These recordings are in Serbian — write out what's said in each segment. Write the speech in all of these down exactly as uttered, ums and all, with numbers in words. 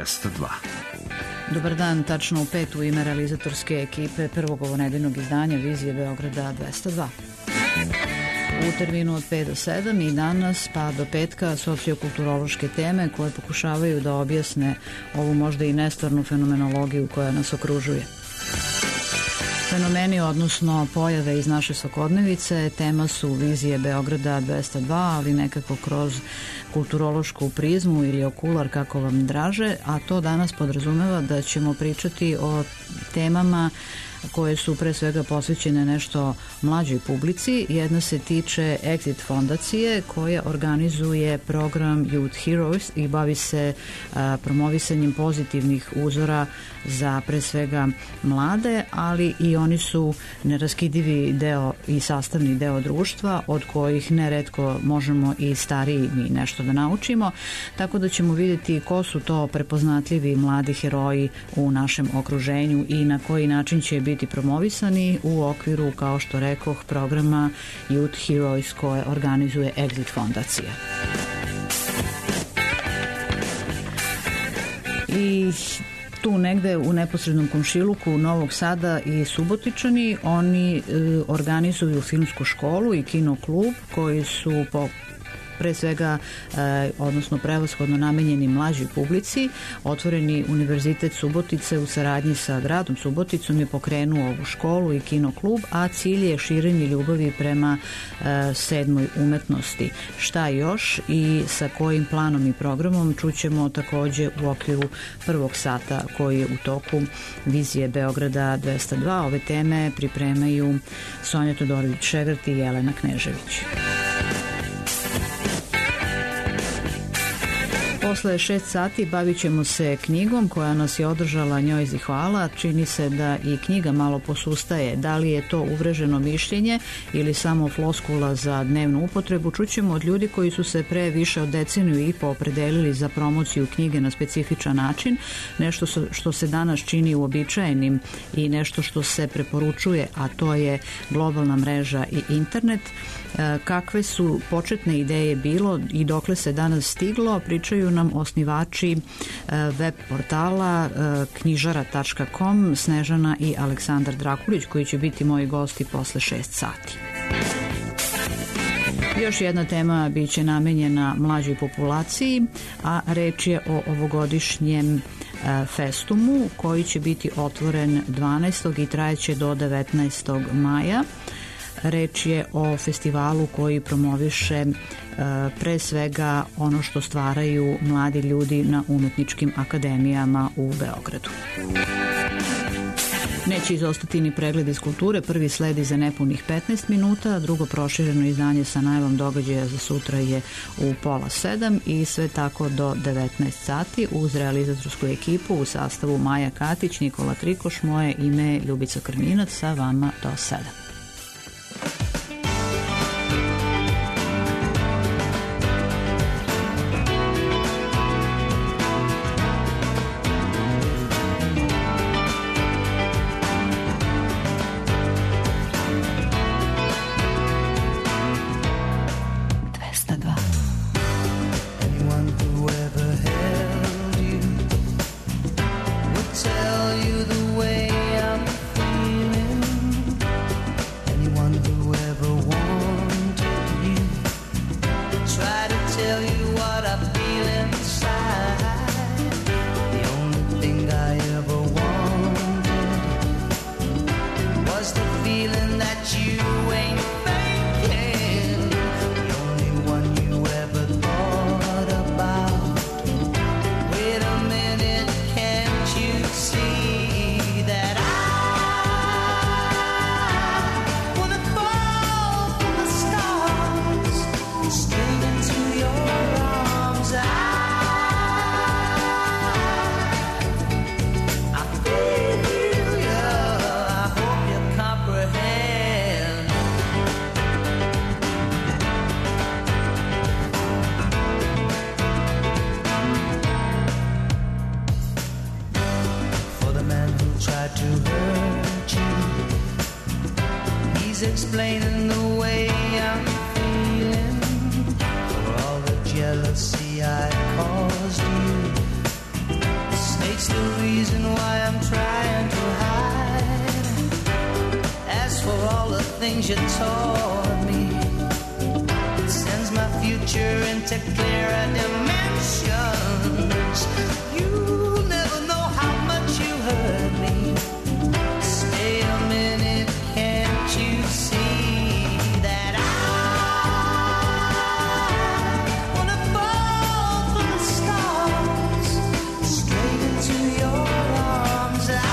dvesta dva. Dobar dan, tačno u pet u ime realizatorske ekipe prvog ovonedeljnog izdanja Vizije Beograda dvesta dva. U terminu od pet do sedam i danas pa do petka sociokulturološke teme koje pokušavaju da objasne ovu možda i nestvarnu fenomenologiju koja nas okružuje. Fenomeni, odnosno pojave iz naše svakodnevice, tema su Vizije Beograda dvesta dva, ali nekako kroz kulturološku prizmu ili okular, kako vam draže, a to danas podrazumeva da ćemo pričati o temama koje su pre svega posvećene nešto mlađoj publici. Jedna se tiče Exit fondacije koja organizuje program Youth Heroes i bavi se a, promovisanjem pozitivnih uzora za pre svega mlade, ali i oni su neraskidivi deo i sastavni deo društva od kojih neretko možemo i stariji mi nešto da naučimo, tako da ćemo vidjeti ko su to prepoznatljivi mladi heroji u našem okruženju i na koji način će biti biti promovisani u okviru, kao što rekoh, programa Youth Heroes koje organizuje Exit fondacija. I tu negde u neposrednom komšiluku Novog Sada i Subotičani oni e, organizuju filmsku školu i kino klub koji su po pre svega, eh, odnosno prevashodno namenjeni mlađoj publici. Otvoreni Univerzitet Subotice u saradnji sa gradom Suboticom je pokrenuo ovu školu i kino klub, a cilj je širenje ljubavi prema eh, sedmoj umetnosti. Šta još i sa kojim planom i programom čućemo takođe u okviru prvog sata koji je u toku Vizije Beograda dvesta dva. Ove teme pripremaju Sonja Todorović-Šegrt i Jelena Knežević. Posle šest sati bavit ćemo se knjigom koja nas je održala njoj zahvala. Čini se da i knjiga malo posustaje. Da li je to uvreženo mišljenje ili samo floskula za dnevnu upotrebu, čućemo od ljudi koji su se pre više od deceniju i po opredelili za promociju knjige na specifičan način, nešto što se danas čini uobičajenim i nešto što se preporučuje, a to je globalna mreža i internet. Kakve su početne ideje bilo i dokle se danas stiglo, pričaju nam osnivači web portala knjižara tačka com Snežana i Aleksandar Drakulić, koji će biti moji gosti posle šest sati. Još jedna tema biće namenjena mlađoj populaciji, a reč je o ovogodišnjem festumu koji će biti otvoren dvanaestog i trajeće do devetnaestog maja. Reč je o festivalu koji promoviše e, pre svega ono što stvaraju mladi ljudi na umetničkim akademijama u Beogradu. Neće izostati ni pregled iz kulture, prvi sledi za nepunih petnaest minuta, drugo prošireno izdanje sa najavom događaja za sutra je u pola sedam i sve tako do devetnaest sati uz realizatorsku ekipu u sastavu Maja Katić, Nikola Trikoš, moje ime je Ljubica Krminac, sa vama do sedam. Feeling that you ain't faking, the only one you things you taught me. It sends my future into clearer dimensions. You never know how much you hurt me. Stay a minute, can't you see that I wanna fall from the stars straight into your arms? I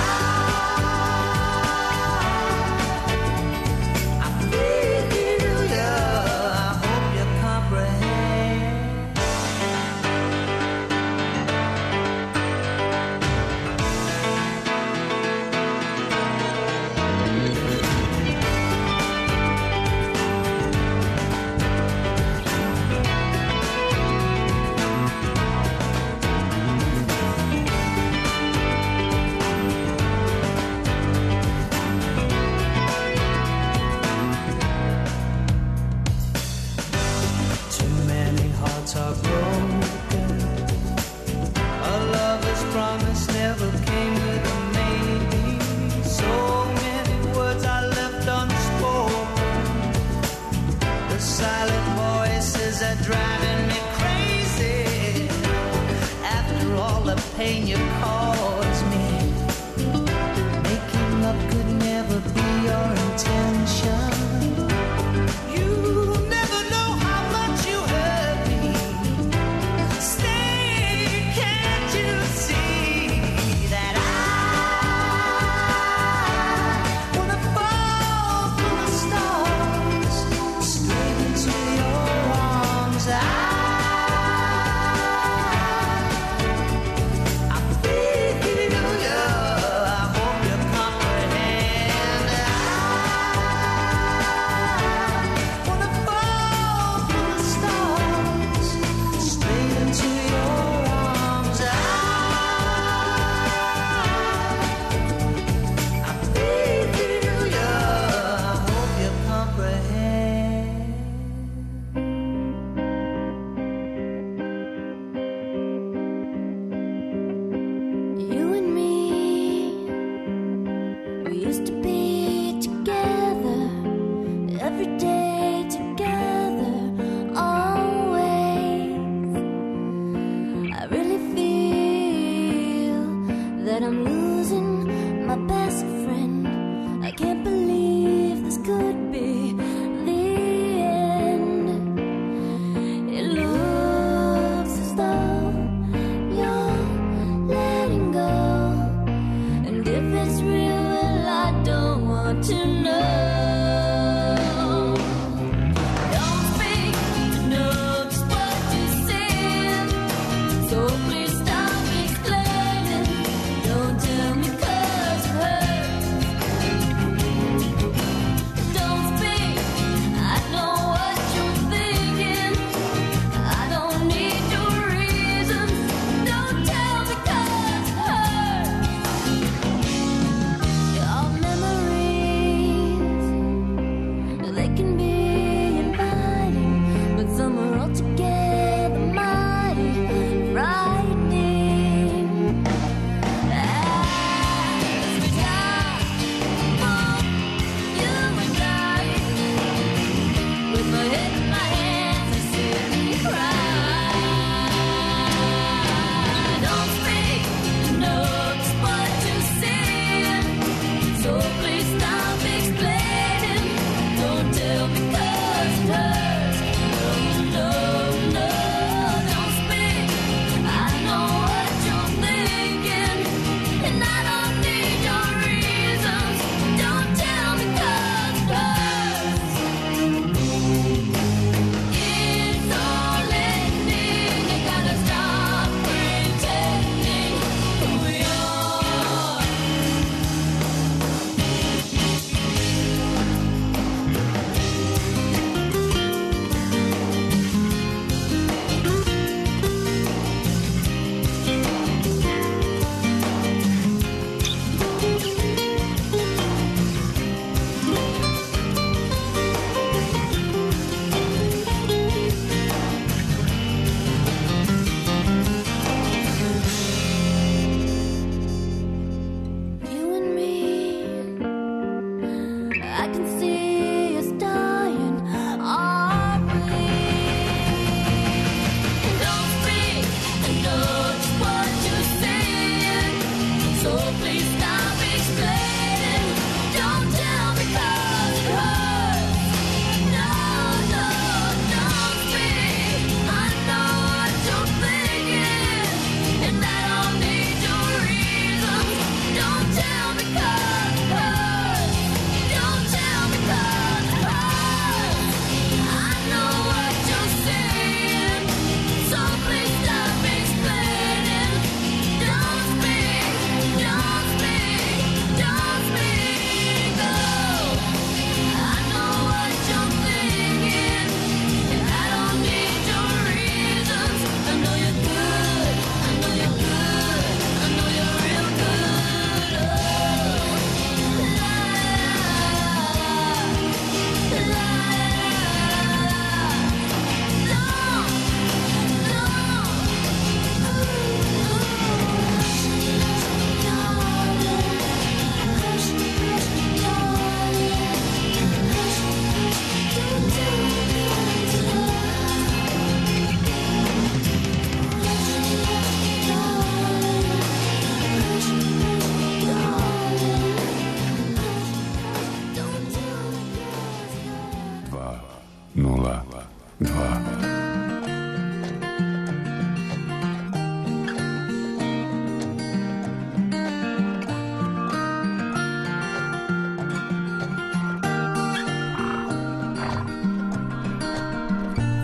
are broken. A lover's promise never came with a maybe. So many words I left unspoken. The silent voices are driving me crazy. After all the pain you caused me, making love could never be your intention. I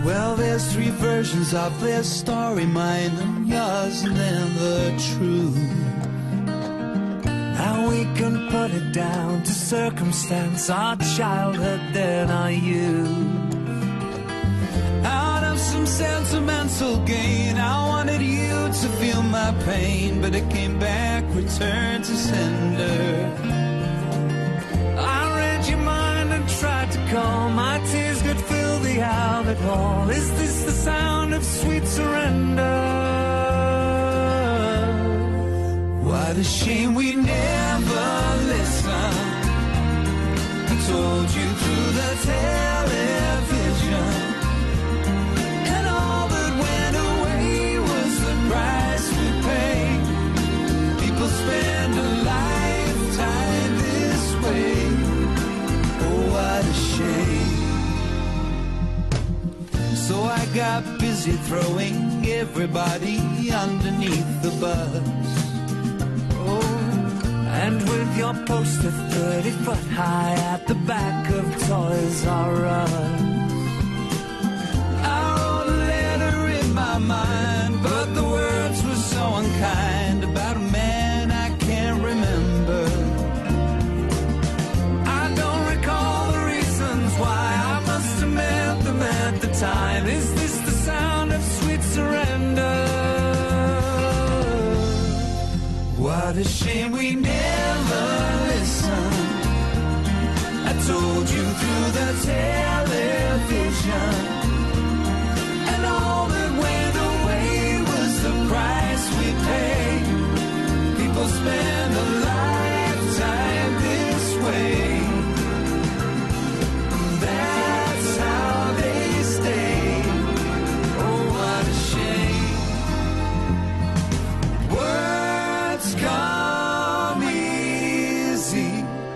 Well, there's three versions of this story, mine and yours, and then the truth. Now we can put it down to circumstance, our childhood, then our youth. Out of some sentimental gain, I wanted you to feel my pain, but it came back, returned to sender. I read your mind and tried to calm, my tears could fill the Albert Hall. Is this the sound of sweet surrender? What a shame we never listened. I told you through the television, and all that went away was the price we paid. People spend a lifetime this way. Oh, what a shame. So I got busy throwing everybody underneath the bus. And with your poster thirty foot high at the back of Toys R Us, I wrote a letter in my mind, but the words were so unkind, about a man I can't remember. I don't recall the reasons why, I must have met them at the time. Is this the sound of sweet surrender? What a shame we never listened. I told you through the television, and all that went away was the price we paid. People spend a lifetime this way. That's how they stay. Oh, what a shame. Words come easy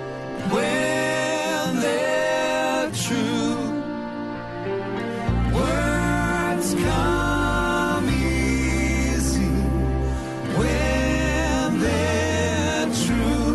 when they're true. Words come easy when they're true.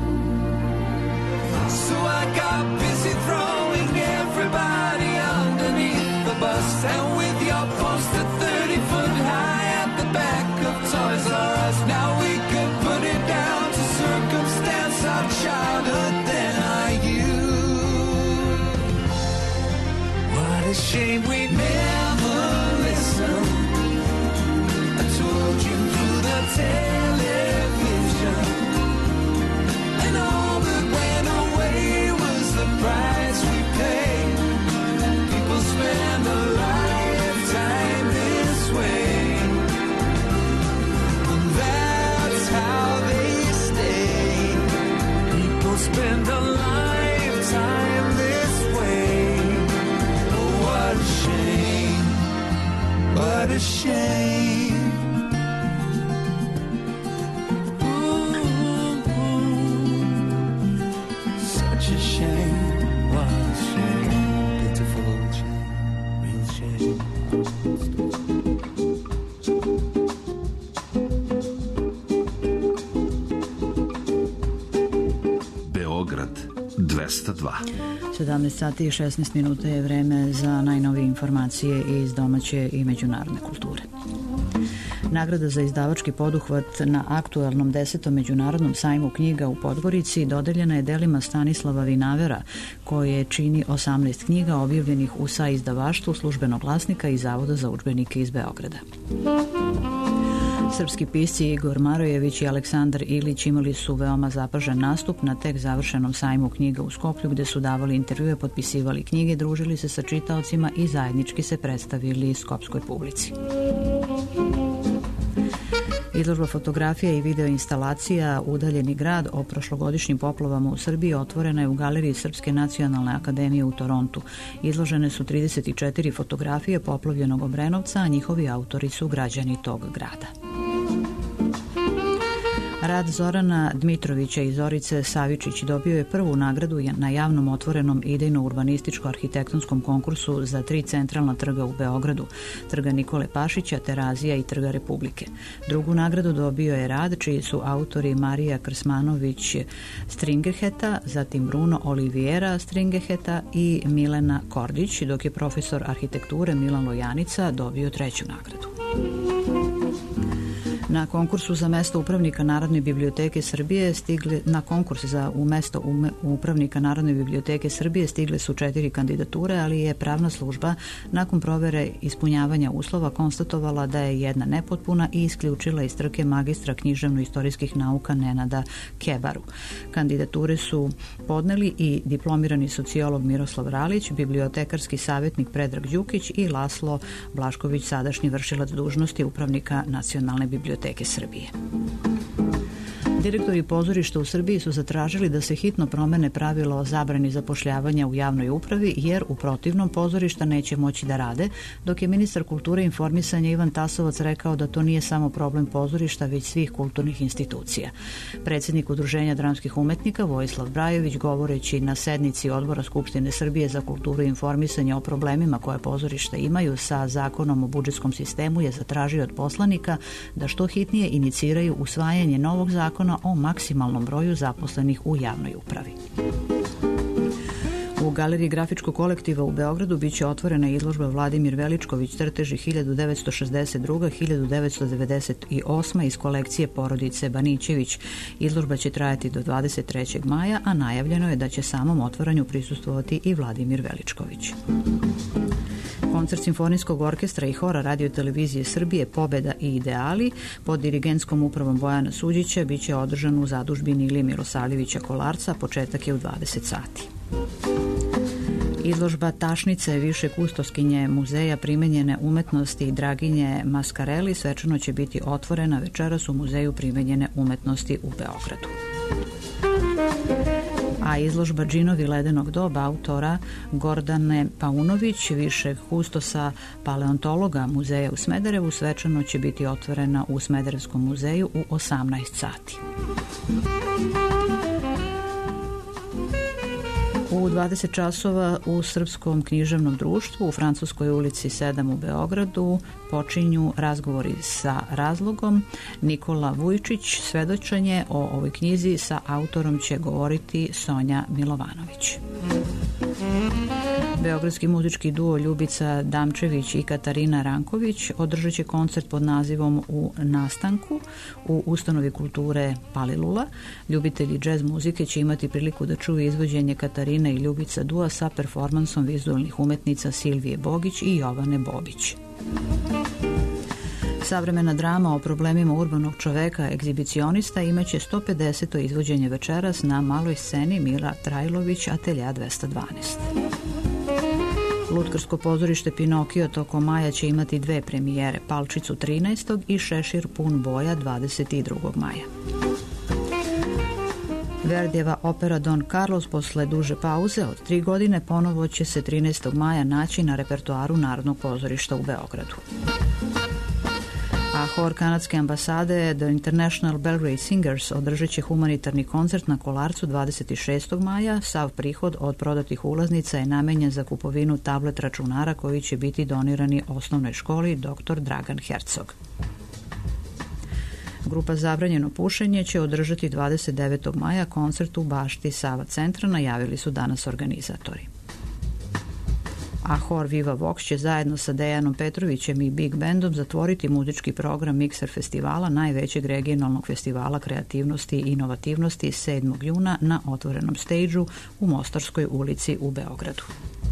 So I got busy throwing everybody underneath the bus, and with your poster thirty foot high at the back of Toys R Us, now we could put it down to circumstance, our childhood, then our youth. What a shame we Never listened. I told you through the television, and all that went away was the price we paid. People spend a lifetime this way. That's how they stay. People spend a lifetime this way. Oh, what a shame. What a shame. Ooh, such a shame. What a shame. Pitiful shame. Real shame. Beograd dvesta dva. sedamnaest sati i šesnaest minuta je vreme za najnovije informacije iz domaće i međunarodne kulture. Nagrada za izdavački poduhvat na aktuelnom desetom međunarodnom sajmu knjiga u Podgorici dodeljena je delima Stanislava Vinavera, koje čini osamnaest knjiga objavljenih u sa izdavaštvu Službenog glasnika i Zavoda za udžbenike iz Beograda. Srpski pisci Igor Marojević i Aleksandar Ilić imali su veoma zapažen nastup na tek završenom sajmu knjiga u Skoplju, gde su davali intervjue, potpisivali knjige, družili se sa čitaocima i zajednički se predstavili skopskoj publici. Izložba fotografija i video instalacija Udaljeni grad o prošlogodišnjim poplavama u Srbiji otvorena je u Galeriji Srpske nacionalne akademije u Torontu. Izložene su trideset četiri fotografije poplavljenog Obrenovca, a njihovi autori su građani tog grada. Rad Zorana Dmitrovića i Zorice Savičić dobio je prvu nagradu na javnom otvorenom idejno-urbanističko-arhitektonskom konkursu za tri centralna trga u Beogradu, trga Nikole Pašića, Terazija i trga Republike. Drugu nagradu dobio je rad čiji su autori Marija Krsmanović Stringeheta, zatim Bruno Oliviera Stringeheta i Milena Kordić, dok je profesor arhitekture Milan Lojanica dobio treću nagradu. Na konkursu za mesto upravnika Narodne biblioteke Srbije stigle na konkurs za u mesto ume, upravnika Narodne biblioteke Srbije stigle su četiri kandidature, ali je pravna služba nakon provere ispunjavanja uslova konstatovala da je jedna nepotpuna i isključila iz trke magistra književno-istorijskih nauka Nenada Kebaru. Kandidature su podneli i diplomirani sociolog Miroslav Ralić, bibliotekarski savjetnik Predrag Đukić i Laslo Blašković, sadašnji vršilac dužnosti upravnika Nacionalne biblioteke Srbije. Direktori pozorišta u Srbiji su zatražili da se hitno promene pravilo o zabrani zapošljavanja u javnoj upravi, jer u protivnom pozorišta neće moći da rade, dok je ministar kulture i informisanja Ivan Tasovac rekao da to nije samo problem pozorišta, već svih kulturnih institucija. Predsjednik Udruženja dramskih umetnika Vojislav Brajović, govoreći na sednici Odbora Skupštine Srbije za kulturu i informisanje o problemima koje pozorišta imaju sa zakonom o budžetskom sistemu, je zatražio od poslanika da što hitnije iniciraju usvajanje novog zakona o maksimalnom broju zaposlenih u javnoj upravi. U Galeriji grafičkog kolektiva u Beogradu biće otvorena izložba Vladimir Veličković crteži hiljadu devetsto šezdeset druga do hiljadu devetsto devedeset osma iz kolekcije porodice Banićević. Izložba će trajati do dvadeset trećeg maja, a najavljeno je da će samom otvaranju prisustvovati i Vladimir Veličković. Koncert Simfonijskog orkestra i hora Radio-televizije Srbije Pobeda i ideali pod dirigentskom upravom Bojana Suđića biće održan u zadužbini Ilije Milosavljevića Kolarca, početak je u dvadeset sati. Izložba Tašnice više kustoskinje Muzeja primenjene umetnosti i Draginje Maskareli svečano će biti otvorena večeras u Muzeju primenjene umetnosti u Beogradu. A izložba Džinovi ledenog doba autora Gordane Paunović, višeg kustosa paleontologa Muzeja u Smederevu, svečano će biti otvorena u Smederevskom muzeju u osamnaest sati. U dvadeset časova u Srpskom književnom društvu u Francuskoj ulici sedam u Beogradu počinju razgovori sa razlogom. Nikola Vujčić, svedočenje o ovoj knjizi sa autorom će govoriti Sonja Milovanović. Beogradski muzički duo Ljubica Damčević i Katarina Ranković održat će koncert pod nazivom U nastanku u Ustanovi kulture Palilula. Ljubitelji džez muzike će imati priliku da čuju izvođenje Katarina i Ljubica dua sa performansom vizualnih umetnica Silvije Bogić i Jovane Bobić. Savremena drama o problemima urbanog čoveka egzibicionista imaće sto pedeseto izvođenje večeras na maloj sceni Mira Trajlović, Atelja dvesta dvanaest. Lutkarsko pozorište Pinokio tokom maja će imati dve premijere, Palčicu trinaestog i Šešir pun boja dvadeset drugog maja. Verdijeva opera Don Carlos posle duže pauze od tri godine ponovo će se trinaestog maja naći na repertoaru Narodnog pozorišta u Beogradu. A hor kanadske ambasade The International Belgrade Singers održat će humanitarni koncert na Kolarcu dvadeset šestog maja. Sav prihod od prodatih ulaznica je namenjen za kupovinu tablet računara koji će biti donirani osnovnoj školi doktor Dragan Hercog. Grupa Zabranjeno pušenje će održati dvadeset devetog maja koncert u bašti Sava centra, najavili su danas organizatori. A hor Viva Vox će zajedno sa Dejanom Petrovićem i Big Bandom zatvoriti muzički program Mikser festivala, najvećeg regionalnog festivala kreativnosti i inovativnosti sedmog juna na otvorenom stejdžu u Mostarskoj ulici u Beogradu.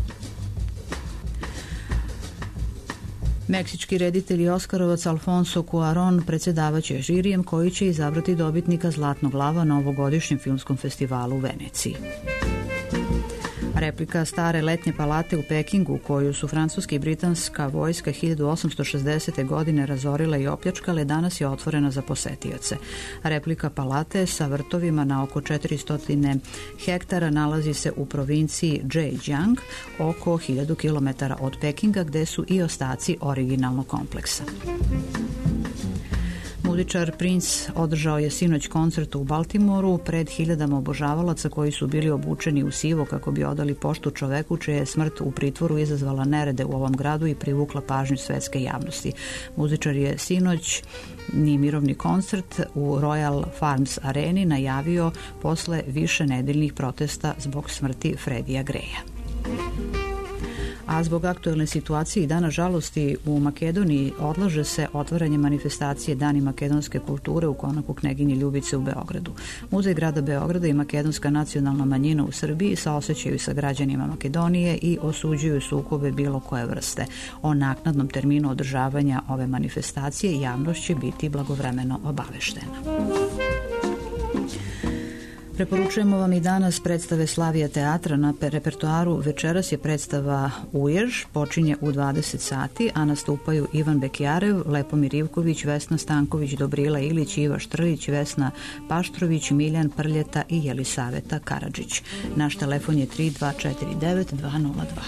Meksički reditelj i Oskarovac Alfonso Cuarón predsjedavaće žirijem koji će izabrati dobitnika Zlatnog lava na ovogodišnjem filmskom festivalu u Veneciji. Replika stare letnje palate u Pekingu, koju su francuska i britanska vojska hiljadu osamsto šezdesete. godine razorila i opljačkale, danas je otvorena za posetioce. Replika palate sa vrtovima na oko četiristo hektara nalazi se u provinciji Zhejiang, oko hiljadu kilometara od Pekinga, gde su i ostaci originalnog kompleksa. Muzičar Prince održao je sinoć koncert u Baltimoru pred hiljadama obožavalaca koji su bili obučeni u sivo kako bi odali poštu čoveku čija je smrt u pritvoru izazvala nerede u ovom gradu i privukla pažnju svetske javnosti. Muzičar je sinoć ni mirovni koncert u Royal Farms areni najavio posle više nedeljnih protesta zbog smrti Freddija Greya. A zbog aktuelne situacije i Dana žalosti u Makedoniji odlaže se otvaranje manifestacije Dani makedonske kulture u konaku Kneginje Ljubice u Beogradu. Muzej grada Beograda i makedonska nacionalna manjina u Srbiji saosećaju sa građanima Makedonije i osuđuju sukobe bilo koje vrste. O naknadnom terminu održavanja ove manifestacije javnost će biti blagovremeno obaveštena. Preporučujemo vam i danas predstave Slavija teatra na repertoaru. Večeras je predstava Ujež, počinje u dvadeset sati, a nastupaju Ivan Bekjarev, Lepomir Ivković, Vesna Stanković, Dobrila Ilić, Iva Štrlić, Vesna Paštrović, Miljan Prljeta i Jelisaveta Karadžić. Naš telefon je tri dva četiri devet dva nula dva.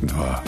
dva.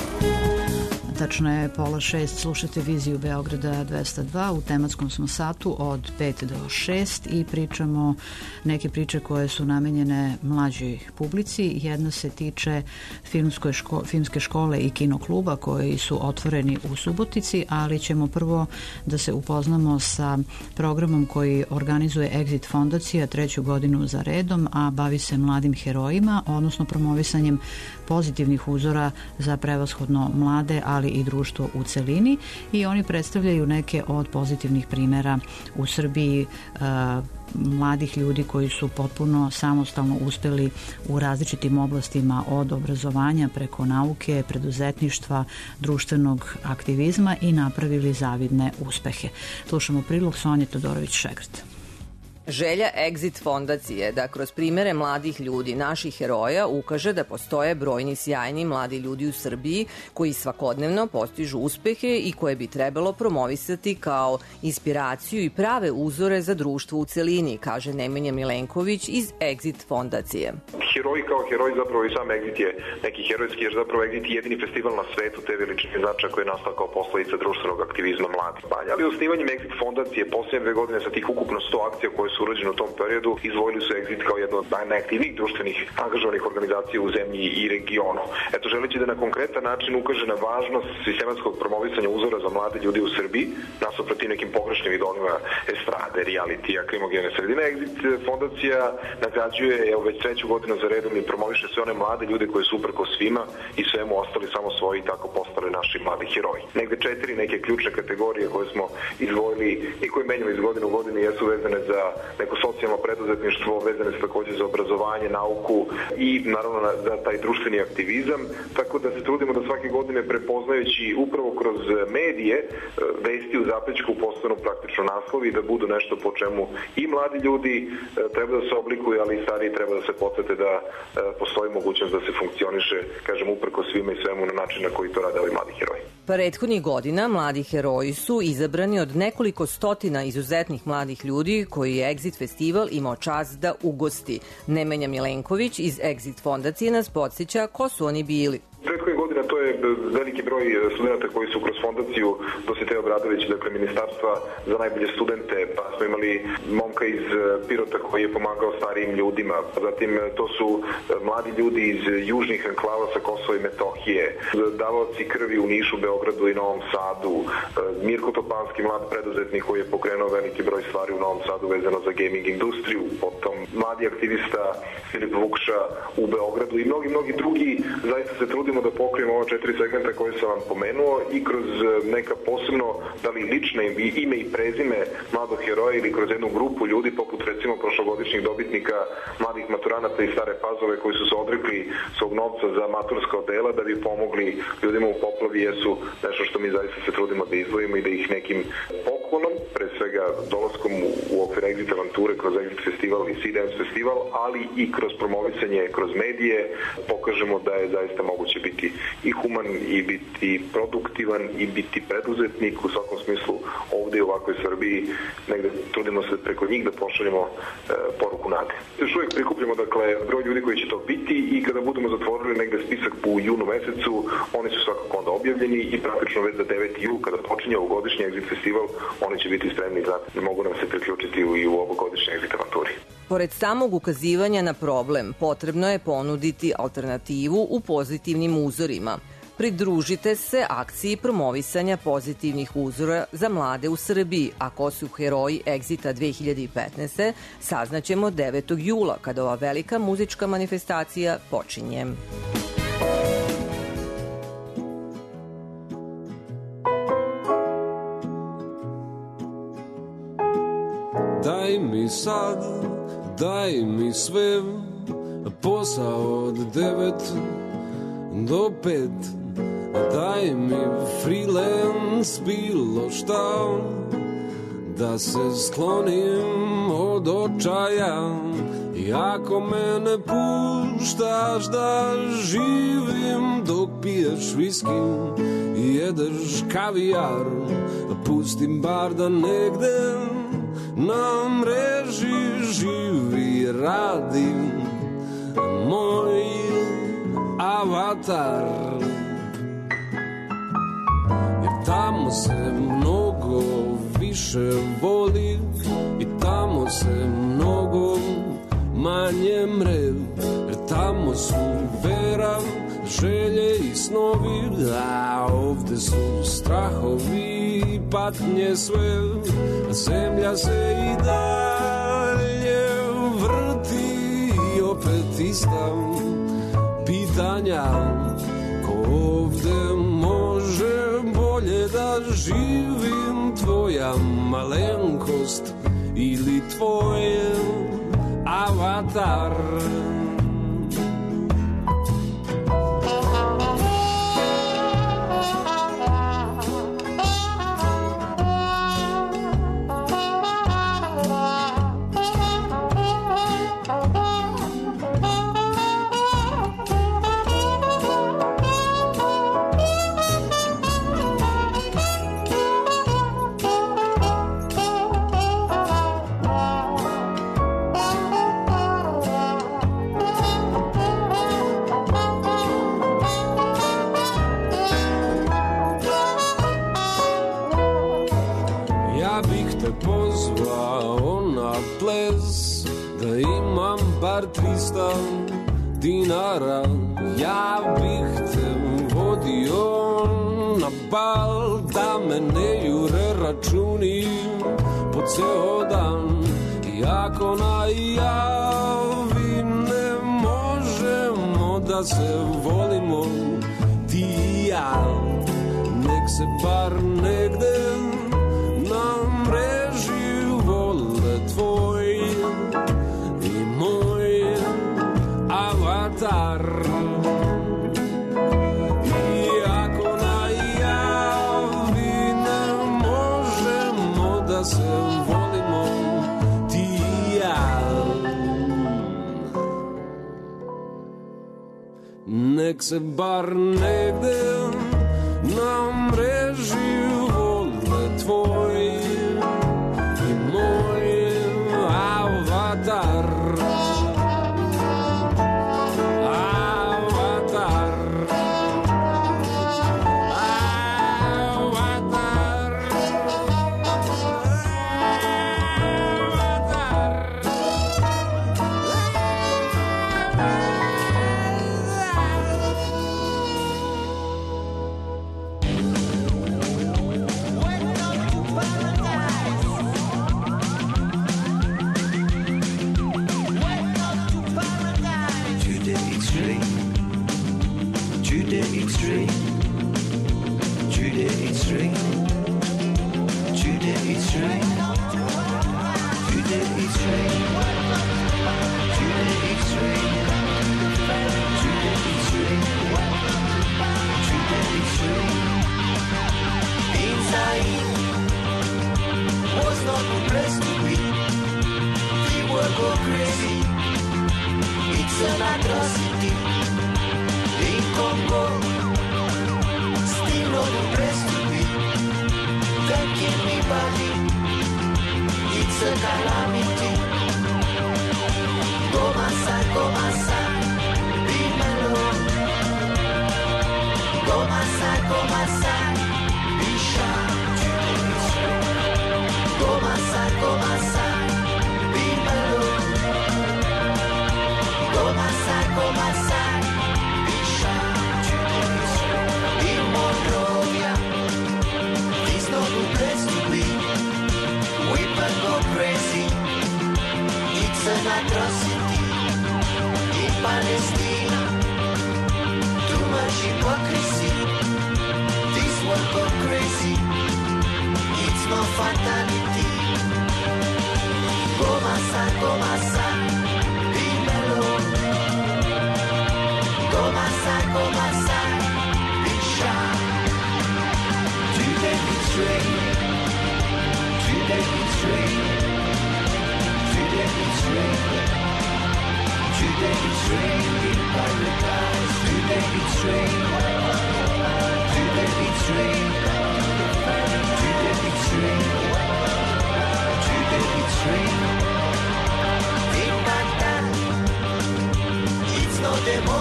Tačno je pola šest, slušate Viziju Beograda dvesta dva, u tematskom smo satu od pet do šest i pričamo neke priče koje su namenjene mlađoj publici. Jedna se tiče filmske, ško, filmske škole i kinokluba koji su otvoreni u Subotici, ali ćemo prvo da se upoznamo sa programom koji organizuje Exit fondacija treću godinu za redom, a bavi se mladim herojima, odnosno promovisanjem pozitivnih uzora za prevashodno mlade, ali i društvo u celini, i oni predstavljaju neke od pozitivnih primera u Srbiji e, mladih ljudi koji su potpuno samostalno uspeli u različitim oblastima od obrazovanja preko nauke, preduzetništva, društvenog aktivizma i napravili zavidne uspehe. Slušamo prilog Sonje Todorović-Šegrt. Želja Exit fondacije da kroz primere mladih ljudi, naših heroja, ukaže da postoje brojni sjajni mladi ljudi u Srbiji koji svakodnevno postižu uspehe i koje bi trebalo promovisati kao inspiraciju i prave uzore za društvo u celini, kaže Nemanja Milenković iz Exit fondacije. Heroji kao heroji, zapravo i sam Exit je neki herojski, jer zapravo Exit je jedini festival na svetu te veličine značaja koji je nastao kao posledica društvenog aktivizma mladih. Ali osnivanjem Exit fondacije posljednje dve godine sa tih ukupno sto akcija koje su urađene u tom periodu, izvojili su Exit kao jedno od najaktivnijih društvenih angažovanih organizacija u zemlji i regionu. Eto, želeći da na konkretan način ukaže na važnost sistematskog promovisanja uzora za mlade ljudi u Srbiji, nasuprot tim nekim pogrešnim idolima estrade, realitija, krimogene sredine, Exit fondacija nagrađuje, evo već treću godinu za redom i promoviše sve one mlade ljude koji su uprkos svima i svemu ostali samo svoji i tako postali naši mladi heroji. Negde četiri neke ključne kategorije koje smo izdvojili i koje menjamo iz godine u godinu jesu vezane za neko socijalno preduzetništvo, vezane su takođe za obrazovanje, nauku i naravno za taj društveni aktivizam, tako da se trudimo da svake godine prepoznajući upravo kroz medije vesti u zapećku postanu praktično naslovi i da budu nešto po čemu i mladi ljudi treba da se oblikuju, ali i stariji treba da se podsete da postoji mogućnost da se funkcioniše, kažem, uprko svima i svemu na način na koji to rade ovi mladi heroji. Prethodnih godina mladi heroji su izabrani od nekoliko stotina izuzetnih mladih ljudi koji je Exit festival imao čast da ugosti. Nemanja Milenković iz Exit fondacije nas podsjeća ko su oni bili. Prethodnih godina to je veliki broj studenta koji su kroz fondaciju Dositej Obradović, dakle Ministarstva za najbolje studente, pa smo imali momka iz Pirota koji je pomagao starijim ljudima, zatim to su mladi ljudi iz južnih enklava sa Kosova i Metohije, davaoci krvi u Nišu, Beogradu i Novom Sadu, Mirko Topanski, mlad preduzetnik koji je pokrenuo veliki broj stvari u Novom Sadu vezano za gaming industriju, potom mladi aktivista Filip Vukša u Beogradu i mnogi, mnogi drugi. Zaista se trudimo da pokrijemo ova četiri segmenta koje sam vam pomenuo i kroz neka posebno, da li lične ime i prezime mladog heroja ili kroz jednu grupu ljudi poput recimo prošlogodišnjih dobitnika mladih maturanata iz Stare Pazove koji su se odrekli svog novca za maturska odela da bi pomogli ljudima u poplavi, jesu nešto što mi zaista se trudimo da izdvojimo i da ih nekim poklonom, pre svega dolaskom u okvir Exit avanture kroz Exit festival i Sea Dance festival, ali i kroz promovisanje kroz medije pokažemo da je zaista moguće biti i human i biti produktivan i biti preduzetnik u svakom smislu ovde u ovakvoj Srbiji. Negde trudimo se preko njih da pošaljemo e, poruku nade. Još uvijek prikupljamo dakle broj ljudi koji će to biti i kada budemo zatvorili negde spisak u junu mesecu, oni su svakako onda objavljeni i praktično već za deveti jul kada počinje ovogodišnji Exit festival, oni će biti spremni da mogu nam se priključiti i u ovogodišnji Exit avanturi. Pored samog ukazivanja na problem, potrebno je ponuditi alternativu u pozitivnim uzorima. Pridružite se akciji promovisanja pozitivnih uzora za mlade u Srbiji, a ko su heroji Exita dve hiljade petnaeste. saznaćemo devetog jula, kada ova velika muzička manifestacija počinje. Daj mi sad, daj mi sve, posao od devet do pet. Daj mi freelance, bilo šta, da se sklonim od očaja. I ako me ne puštaš da živim dok piješ viski i jedeš kavijar, pustim bar da negde na mreži živi radi moj avatar. tamo se mnogo više voli i tamo se mnogo manje mre, jer tamo su vera, želje i snovi, a ovde su strahovi i patnje sve, a zemlja se i dalje vrti i opet ista pitanja, ko ovde može bolje da živim, tvoja malenkost ili tvoj avatar. trista dinara, ja bih te vodio na bal, da me ne jure računi po ceo dan. I ako najavi ne možemo da se volimo ti i ja, nek se bar negde na mreži vole tvoj i moj avatar. I ako najavi ne možemo da se volimo ti i ja, nek se bar negde na mreži vole tvoj i moj avatar. Avatar. Avatar.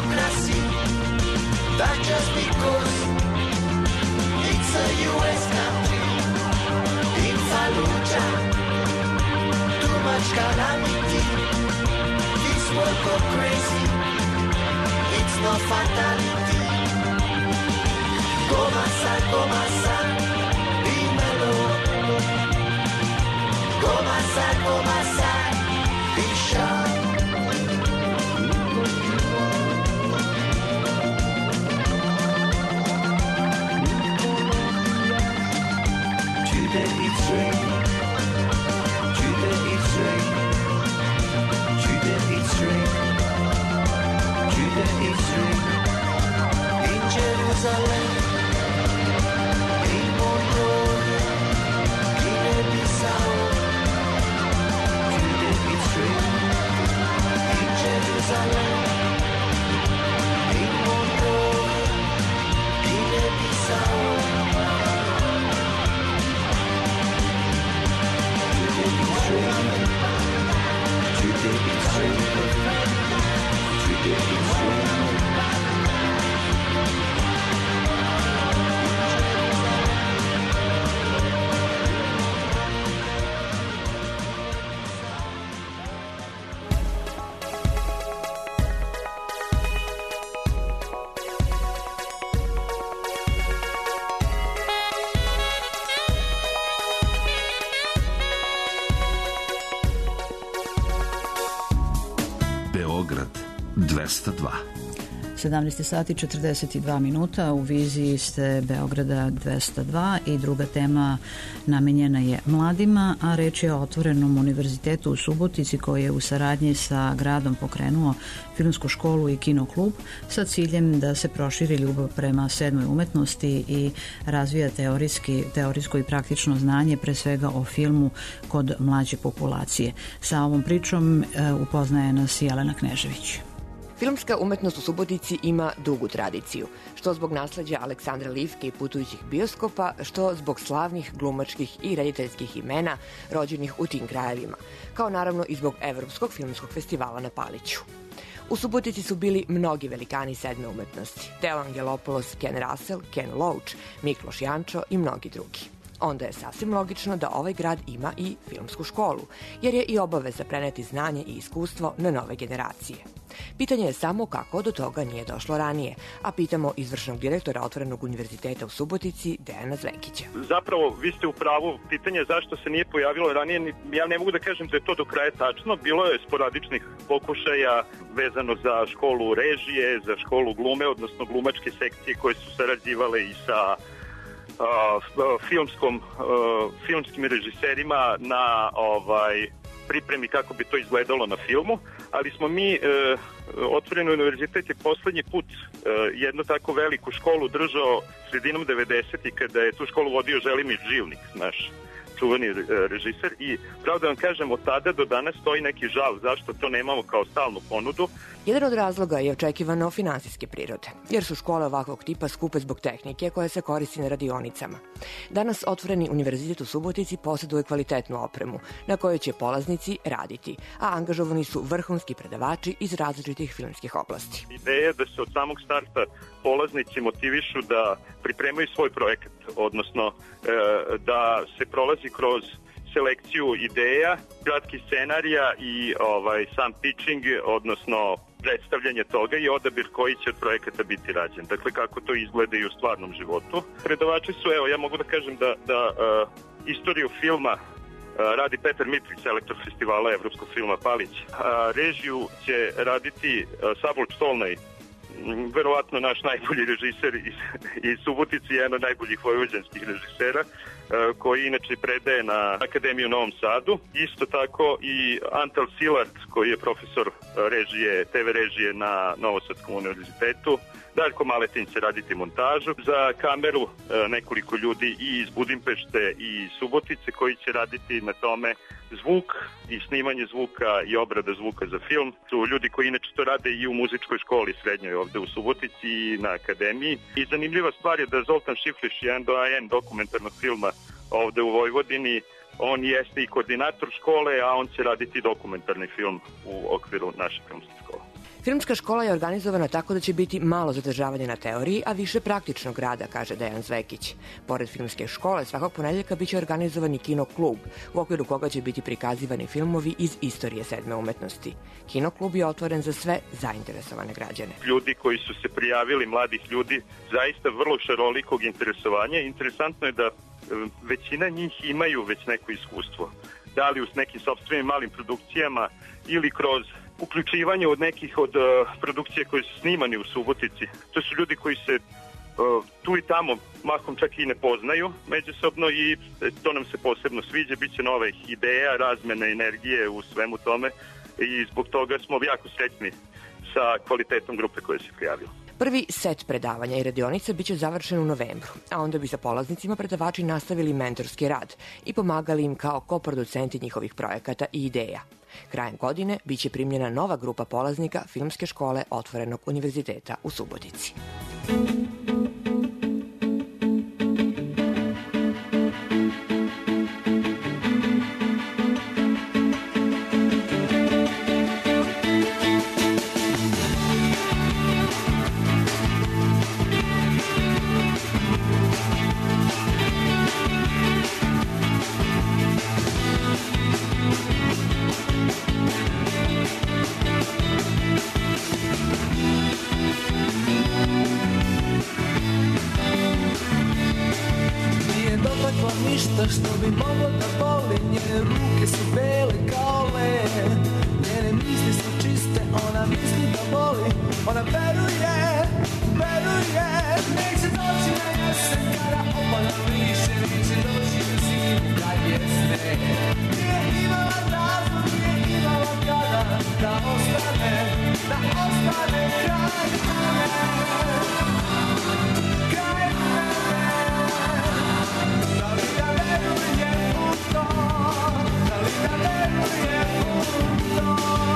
Democracy, that just because it's a U S calamity. This world go crazy, it's no fatality. Come assai, come assai, dimmelo. Come assai, come assai, be shy. Today it's raining, today it's raining, today it's raining, today it's raining. In Jerusalem, in Mongolia, Guinea-Bissau. Today it's raining, in Jerusalem, in Mongolia, Guinea-Bissau. Today it's raining, today it's raining. Beograd dvesta dva. sedamnaest sati četrdeset dva minuta, u viziji ste Beograda dvesta dva i druga tema namenjena je mladima, a reč je o Otvorenom univerzitetu u Subotici koji je u saradnji sa gradom pokrenuo filmsku školu i kinoklub sa ciljem da se proširi ljubav prema sedmoj umetnosti i razvija teorijski, teorijsko i praktično znanje pre svega o filmu kod mlađe populacije. Sa ovom pričom e, upoznaje nas Jelena Knežević. Filmska umetnost u Subotici ima dugu tradiciju, što zbog nasleđa Aleksandra Livke i putujućih bioskopa, što zbog slavnih glumačkih i rediteljskih imena rođenih u tim krajevima, kao naravno i zbog Evropskog filmskog festivala na Paliću. U Subotici su bili mnogi velikani sedme umetnosti, Teo Angelopoulos, Ken Russell, Ken Loach, Mikloš Jančo i mnogi drugi. Onda je sasvim logično da ovaj grad ima i filmsku školu, jer je i obaveza preneti znanje i iskustvo na nove generacije. Pitanje je samo kako do toga nije došlo ranije, a pitamo izvršnog direktora Otvorenog univerziteta u Subotici, Dejana Zvekića. Zapravo, vi ste u pravu, pitanje zašto se nije pojavilo ranije, ja ne mogu da kažem da je to do kraja tačno, bilo je sporadičnih pokušaja vezano za školu režije, za školu glume, odnosno glumačke sekcije koje su sarađivale i sa Uh, filmskom, uh, filmskim režiserima na ovaj pripremi kako bi to izgledalo na filmu, ali smo mi, uh, Otvoreni univerzitet je poslednji put uh, jednu tako veliku školu držao sredinom devedesetih kada je tu školu vodio Želimir Živnik, naš čuveni režiser, i pravo da vam kažem, od tada do danas stoji neki žal zašto to nemamo kao stalnu ponudu. Jedan od razloga je očekivano finansijske prirode, jer su škole ovakvog tipa skupe zbog tehnike koja se koristi na radionicama. Danas Otvoreni univerzitet u Subotici posjeduje kvalitetnu opremu na kojoj će polaznici raditi, a angažovani su vrhunski predavači iz različitih filmskih oblasti. Ideja je da se od samog starta polaznici motivišu da pripremaju svoj projekat, odnosno e, da se prolazi kroz selekciju ideja, kratkih scenarija i ovaj sam pitching, odnosno predstavljanje toga i odabir koji će od projekata biti rađen. Dakle, kako to izgleda i u stvarnom životu. Predavači su, evo, ja mogu da kažem da, da uh, istoriju filma uh, radi Petar Mitrić, selektor festivala Evropskog filma Palić. Uh, režiju će raditi uh, Sabol Stolnaj, verovatno naš najbolji režiser iz, iz Subotici, jedan od najboljih vojvođanskih režisera, koji inače predaje na Akademiju u Novom Sadu. Isto tako i Antal Silard, koji je profesor režije, te ve režije na Novosadskom univerzitetu. Darko Maletin će raditi montažu. Za kameru nekoliko ljudi i iz Budimpešte i Subotice koji će raditi na tome zvuk i snimanje zvuka i obrada zvuka za film. Su ljudi koji inače to rade i u muzičkoj školi srednjoj ovde u Subotici i na akademiji. I zanimljiva stvar je da Zoltan Šifliš, jedan doajen dokumentarnog filma ovde u Vojvodini, on jeste i koordinator škole, a on će raditi dokumentarni film u okviru naše filmske škole. Filmska škola je organizovana tako da će biti malo zadržavanja na teoriji, a više praktičnog rada, kaže Dejan Zvekić. Pored filmske škole, svakog ponedeljka biće organizovan i kino klub, u okviru koga će biti prikazivani filmovi iz istorije sedme umetnosti. Kino klub je otvoren za sve zainteresovane građane. Ljudi koji su se prijavili, mladih ljudi, zaista vrlo šarolikog interesovanja. Interesantno je da većina njih imaju već neko iskustvo. Da li u nekim sopstvenim malim produkcijama ili kroz uključivanje od nekih od uh, produkcije koje su snimani u Subotici. To su ljudi koji se uh, tu i tamo mahom čak i ne poznaju međusobno i to nam se posebno sviđa. Biće novih ideja, razmene energije u svemu tome i zbog toga smo jako srećni sa kvalitetom grupe koje se prijavila. Prvi set predavanja i radionica biće završen u novembru, a onda bi sa polaznicima predavači nastavili mentorski rad i pomagali im kao koproducenti njihovih projekata i ideja. Krajem godine biće primljena nova grupa polaznika Filmske škole Otvorenog univerziteta u Subotici. Ništa što bi moglo da boli, njene ruke su bele kao led, njene misli su čiste, ona misli da voli, ona veruje, veruje. Neće doći na jesen kada opada više, neće doći na zimu kad je sneg. Nije imala razlog, nije imala kada da ostane, da ostane kraj mene, kraj mene. Da li da veruje u to, da li da veruje u to.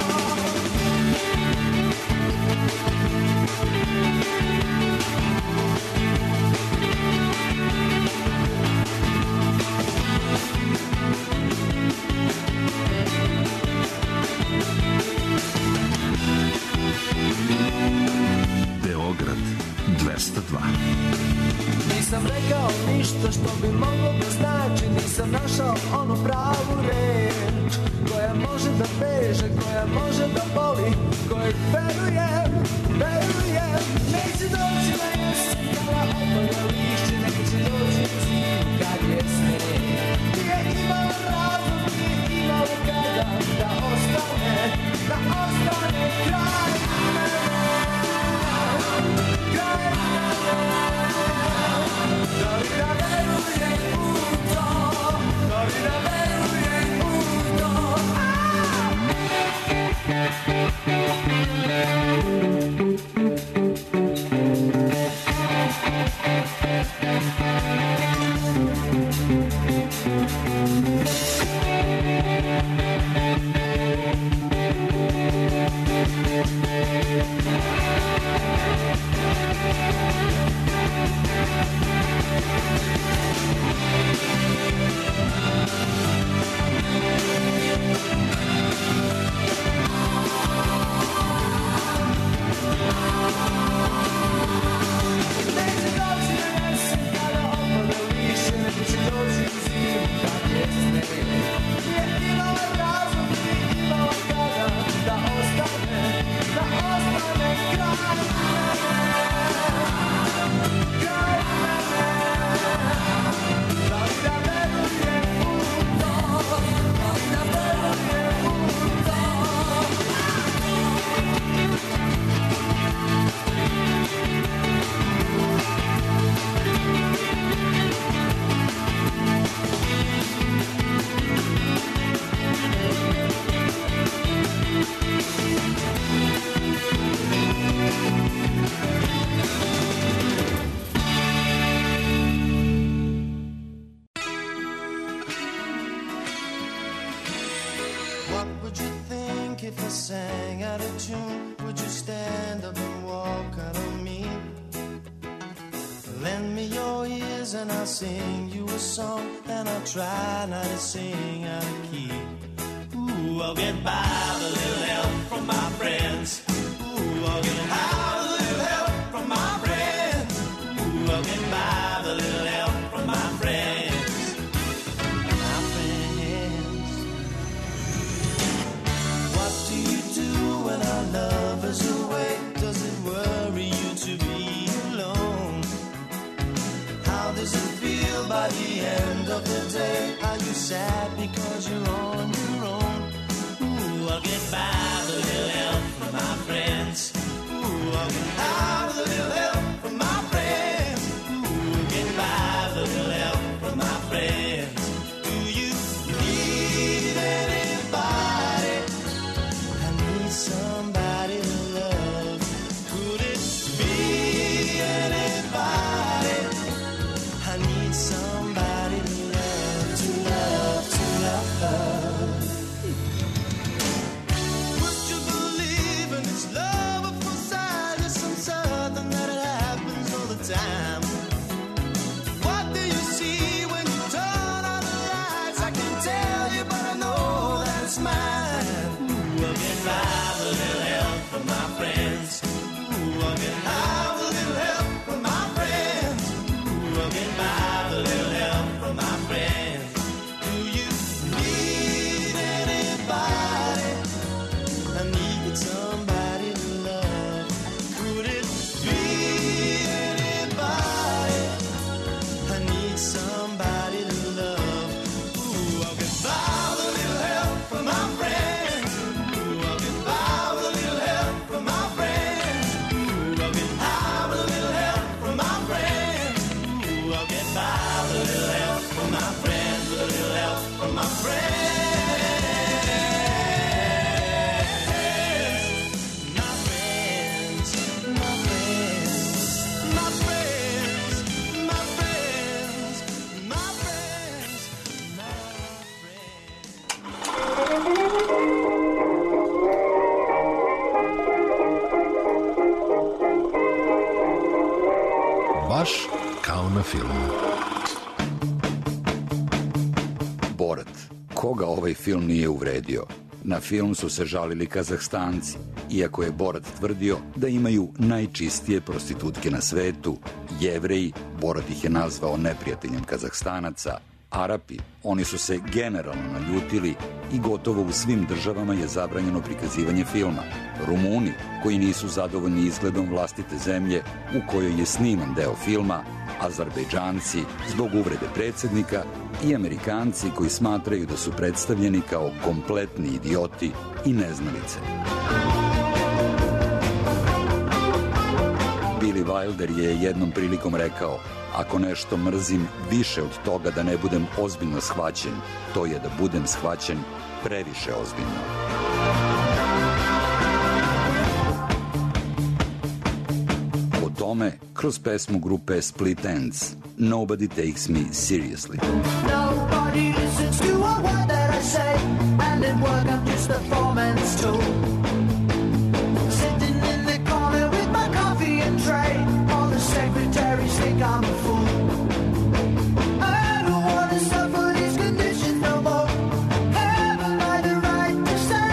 Beograd dvesta dva. Nisam rekao ništa što bi moglo da znači, nisam našao onu pravu reč koja može da beže, koja može da boli, kojeg verujem, verujem. Neće doći na jesen kada opada lišće, neće doći na zimu kad je sneg. Nije imala razlog, nije imala kada da ostane, da ostane kraj mene, kraj mene. Da li da veruje u to, da li da veruje u to. Sing you a song, and I'll try not to sing out of key. Ooh, I'll get by with a little help from my friends. Ooh, I'll get by with a little help from my friends. Ooh, I'll get by with a little help from my friends. My friends. What do you do when our love is away? Does it worry you to be alone? How does it feel by the end of the day? Are you sad because you're on your own? Ooh, I'll get by with a little help from my friends. Ooh, I'll get by with a little help from my friends. Ooh, I'll get by with a little help from my friends. Do you need anybody? I need somebody to love. Could it be anybody? I need somebody to love, to love, to love. Would you believe in this love at first sight? It's some something that it happens all the time. What do you see when you turn on the lights? I can't tell you, but I know that it's mine. Ooh, I'll get by with a little help from my friends. Ooh, I'll get by with a little help from my friends. Ooh, I'll get by with a little help from my friends. Do you need anybody? I need somebody to love. Could it be anybody? I need somebody to love. Ooh, I'll get by with a little help from my friends. Ooh, I'll get by with a little help from my friends. Ooh, I'll get by with a little help from my friends. Ooh, I'll get by with a little help from my friends. With a little help from my friends. My friends, my friends, my friends, my friends, my friends, my Baš kao na filmu. Borat. Koga ovaj film nije uvredio? Na film su se žalili Kazahstanci, iako je Borat tvrdio da imaju najčistije prostitutke na svetu. Jevreji, Borat ih je nazvao neprijateljem Kazahstanaca. Arapi, oni su se generalno naljutili i gotovo u svim državama je zabranjeno prikazivanje filma. Rumuni, koji nisu zadovoljni izgledom vlastite zemlje u kojoj je sniman deo filma, Azerbejdžanci zbog uvrede predsjednika i Amerikanci koji smatraju da su predstavljeni kao kompletni idioti i neznalice. Billy Wilder je jednom prilikom rekao: ako nešto mrzim više od toga da ne budem ozbiljno shvaćen, to je da budem shvaćen previše ozbiljno. O tome kroz pesmu grupe Split Enz, Nobody Takes Me Seriously. Nobody listens to a word that I say, and at work I'm just a foreman's tool. Sitting in the corner with my coffee and tray, all the secretaries think I'm a fool. I don't want to suffer these conditions no more. Haven't I the right to say?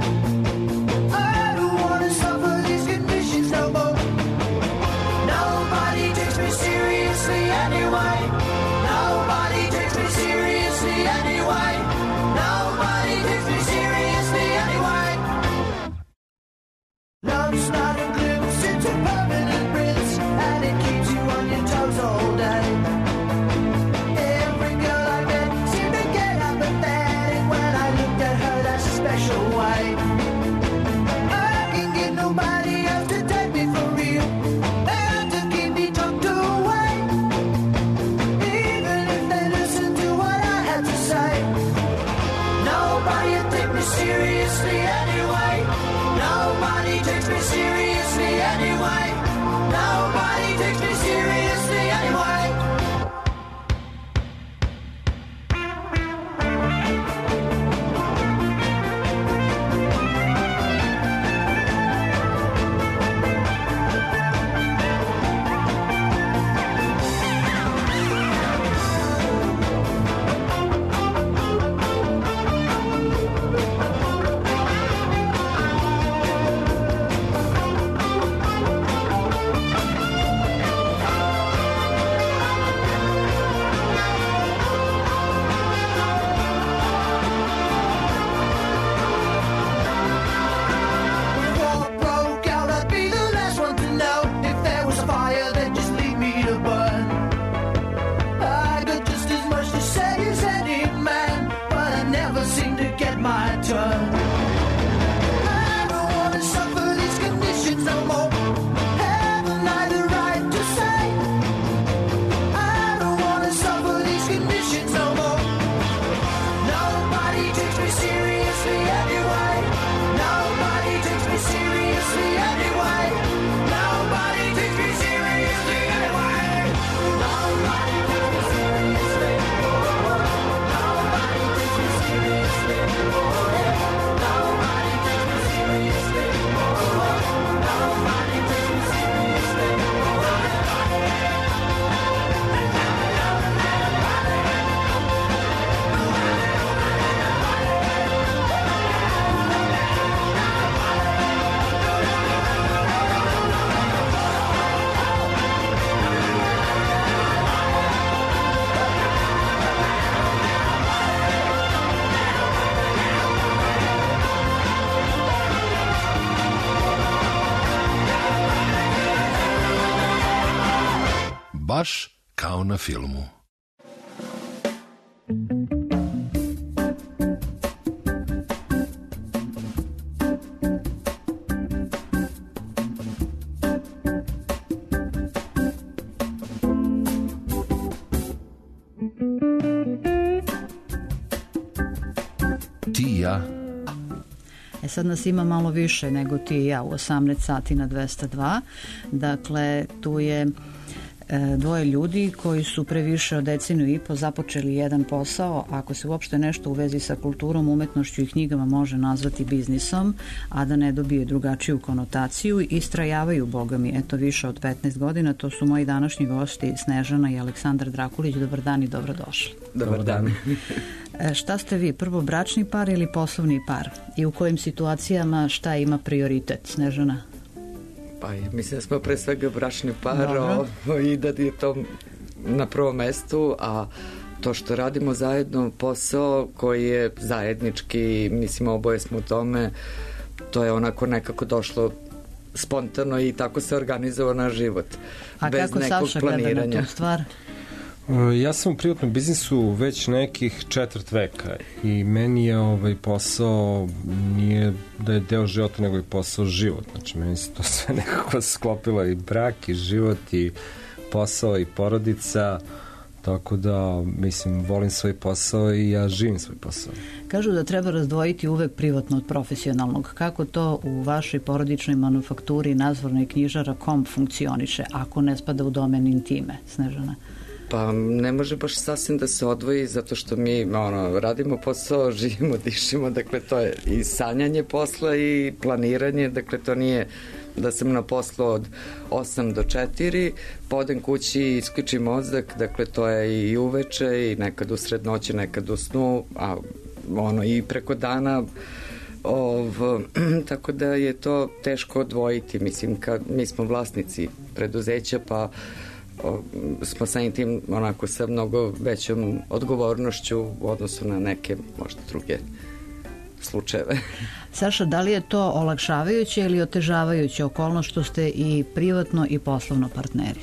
I don't want to suffer these conditions no more. Nobody takes me seriously anyway. Nobody takes me seriously anyway. Nobody takes me seriously anyway. Love's not a glimpse, it's a permanent rinse, and it keeps you on your toes all day. Every girl I met seemed to get apathetic when I looked at her that special way. I can get nobody else to take me for real, and to keep me tucked away. Even if they listen to what I have to say, nobody will take me seriously anyway. Nobody takes me seriously anyway. Nobody takes me seriously anyway. seriously anyway. Nobody takes me seriously anyway. Nobody takes me seriously anyway. Nobody takes me seriously. Nobody takes me seriously. Nobody takes me seriously. Nobody takes me seriously. Baš kao na filmu. Ti i ja. E sad nas ima malo više nego ti i ja u osamnaest sati na dvesta dva. Dakle, tu je dvoje ljudi koji su pre više od deceniju i po započeli jedan posao, ako se uopšte nešto u vezi sa kulturom, umetnošću i knjigama može nazvati biznisom, a da ne dobije drugačiju konotaciju, istrajavaju, boga mi, eto više od petnaest godina. To su moji današnji gosti Snežana i Aleksandar Drakulić. Dobar dan i dobrodošli. Dobar dan. E, šta ste vi, prvo bračni par ili poslovni par? I u kojim situacijama šta ima prioritet, Snežana? Pa mislim da smo pre svega bračni par o, i da je to na prvom mestu, a to što radimo zajedno posao koji je zajednički, mislim oboje smo u tome, to je onako nekako došlo spontano i tako se organizovao naš život. A bez kako nekog Saša planiranja. Gleda na tu stvar? Ja sam u privatnom biznisu već nekih četvrt veka i meni je ovaj posao nije da je deo života, nego i posao život. Znači meni se to sve nekako sklopilo, i brak i život i posao i porodica, tako da mislim volim svoj posao i ja živim svoj posao. Kažu da treba razdvojiti uvek privatno od profesionalnog. Kako to u vašoj porodičnoj manufakturi nazvornoj knjižara kom funkcioniše, ako ne spada u domen intime, Snežana? Pa ne može baš sasvim da se odvoji, zato što mi ono, radimo posao, živimo, dišimo, dakle to je i sanjanje posla i planiranje, dakle to nije da sam na poslu od osam do četiri, podem kući i isključim mozak, dakle to je i uveče i nekad u sred noći, nekad u snu, a ono i preko dana. Ov, tako da je to teško odvojiti, mislim, kad mi smo vlasnici preduzeća, pa O, smo samim tim onako sa mnogo većom odgovornošću u odnosu na neke možda druge slučajeve. Saša, da li je to olakšavajuće ili otežavajuće okolnost što ste i privatno i poslovno partneri?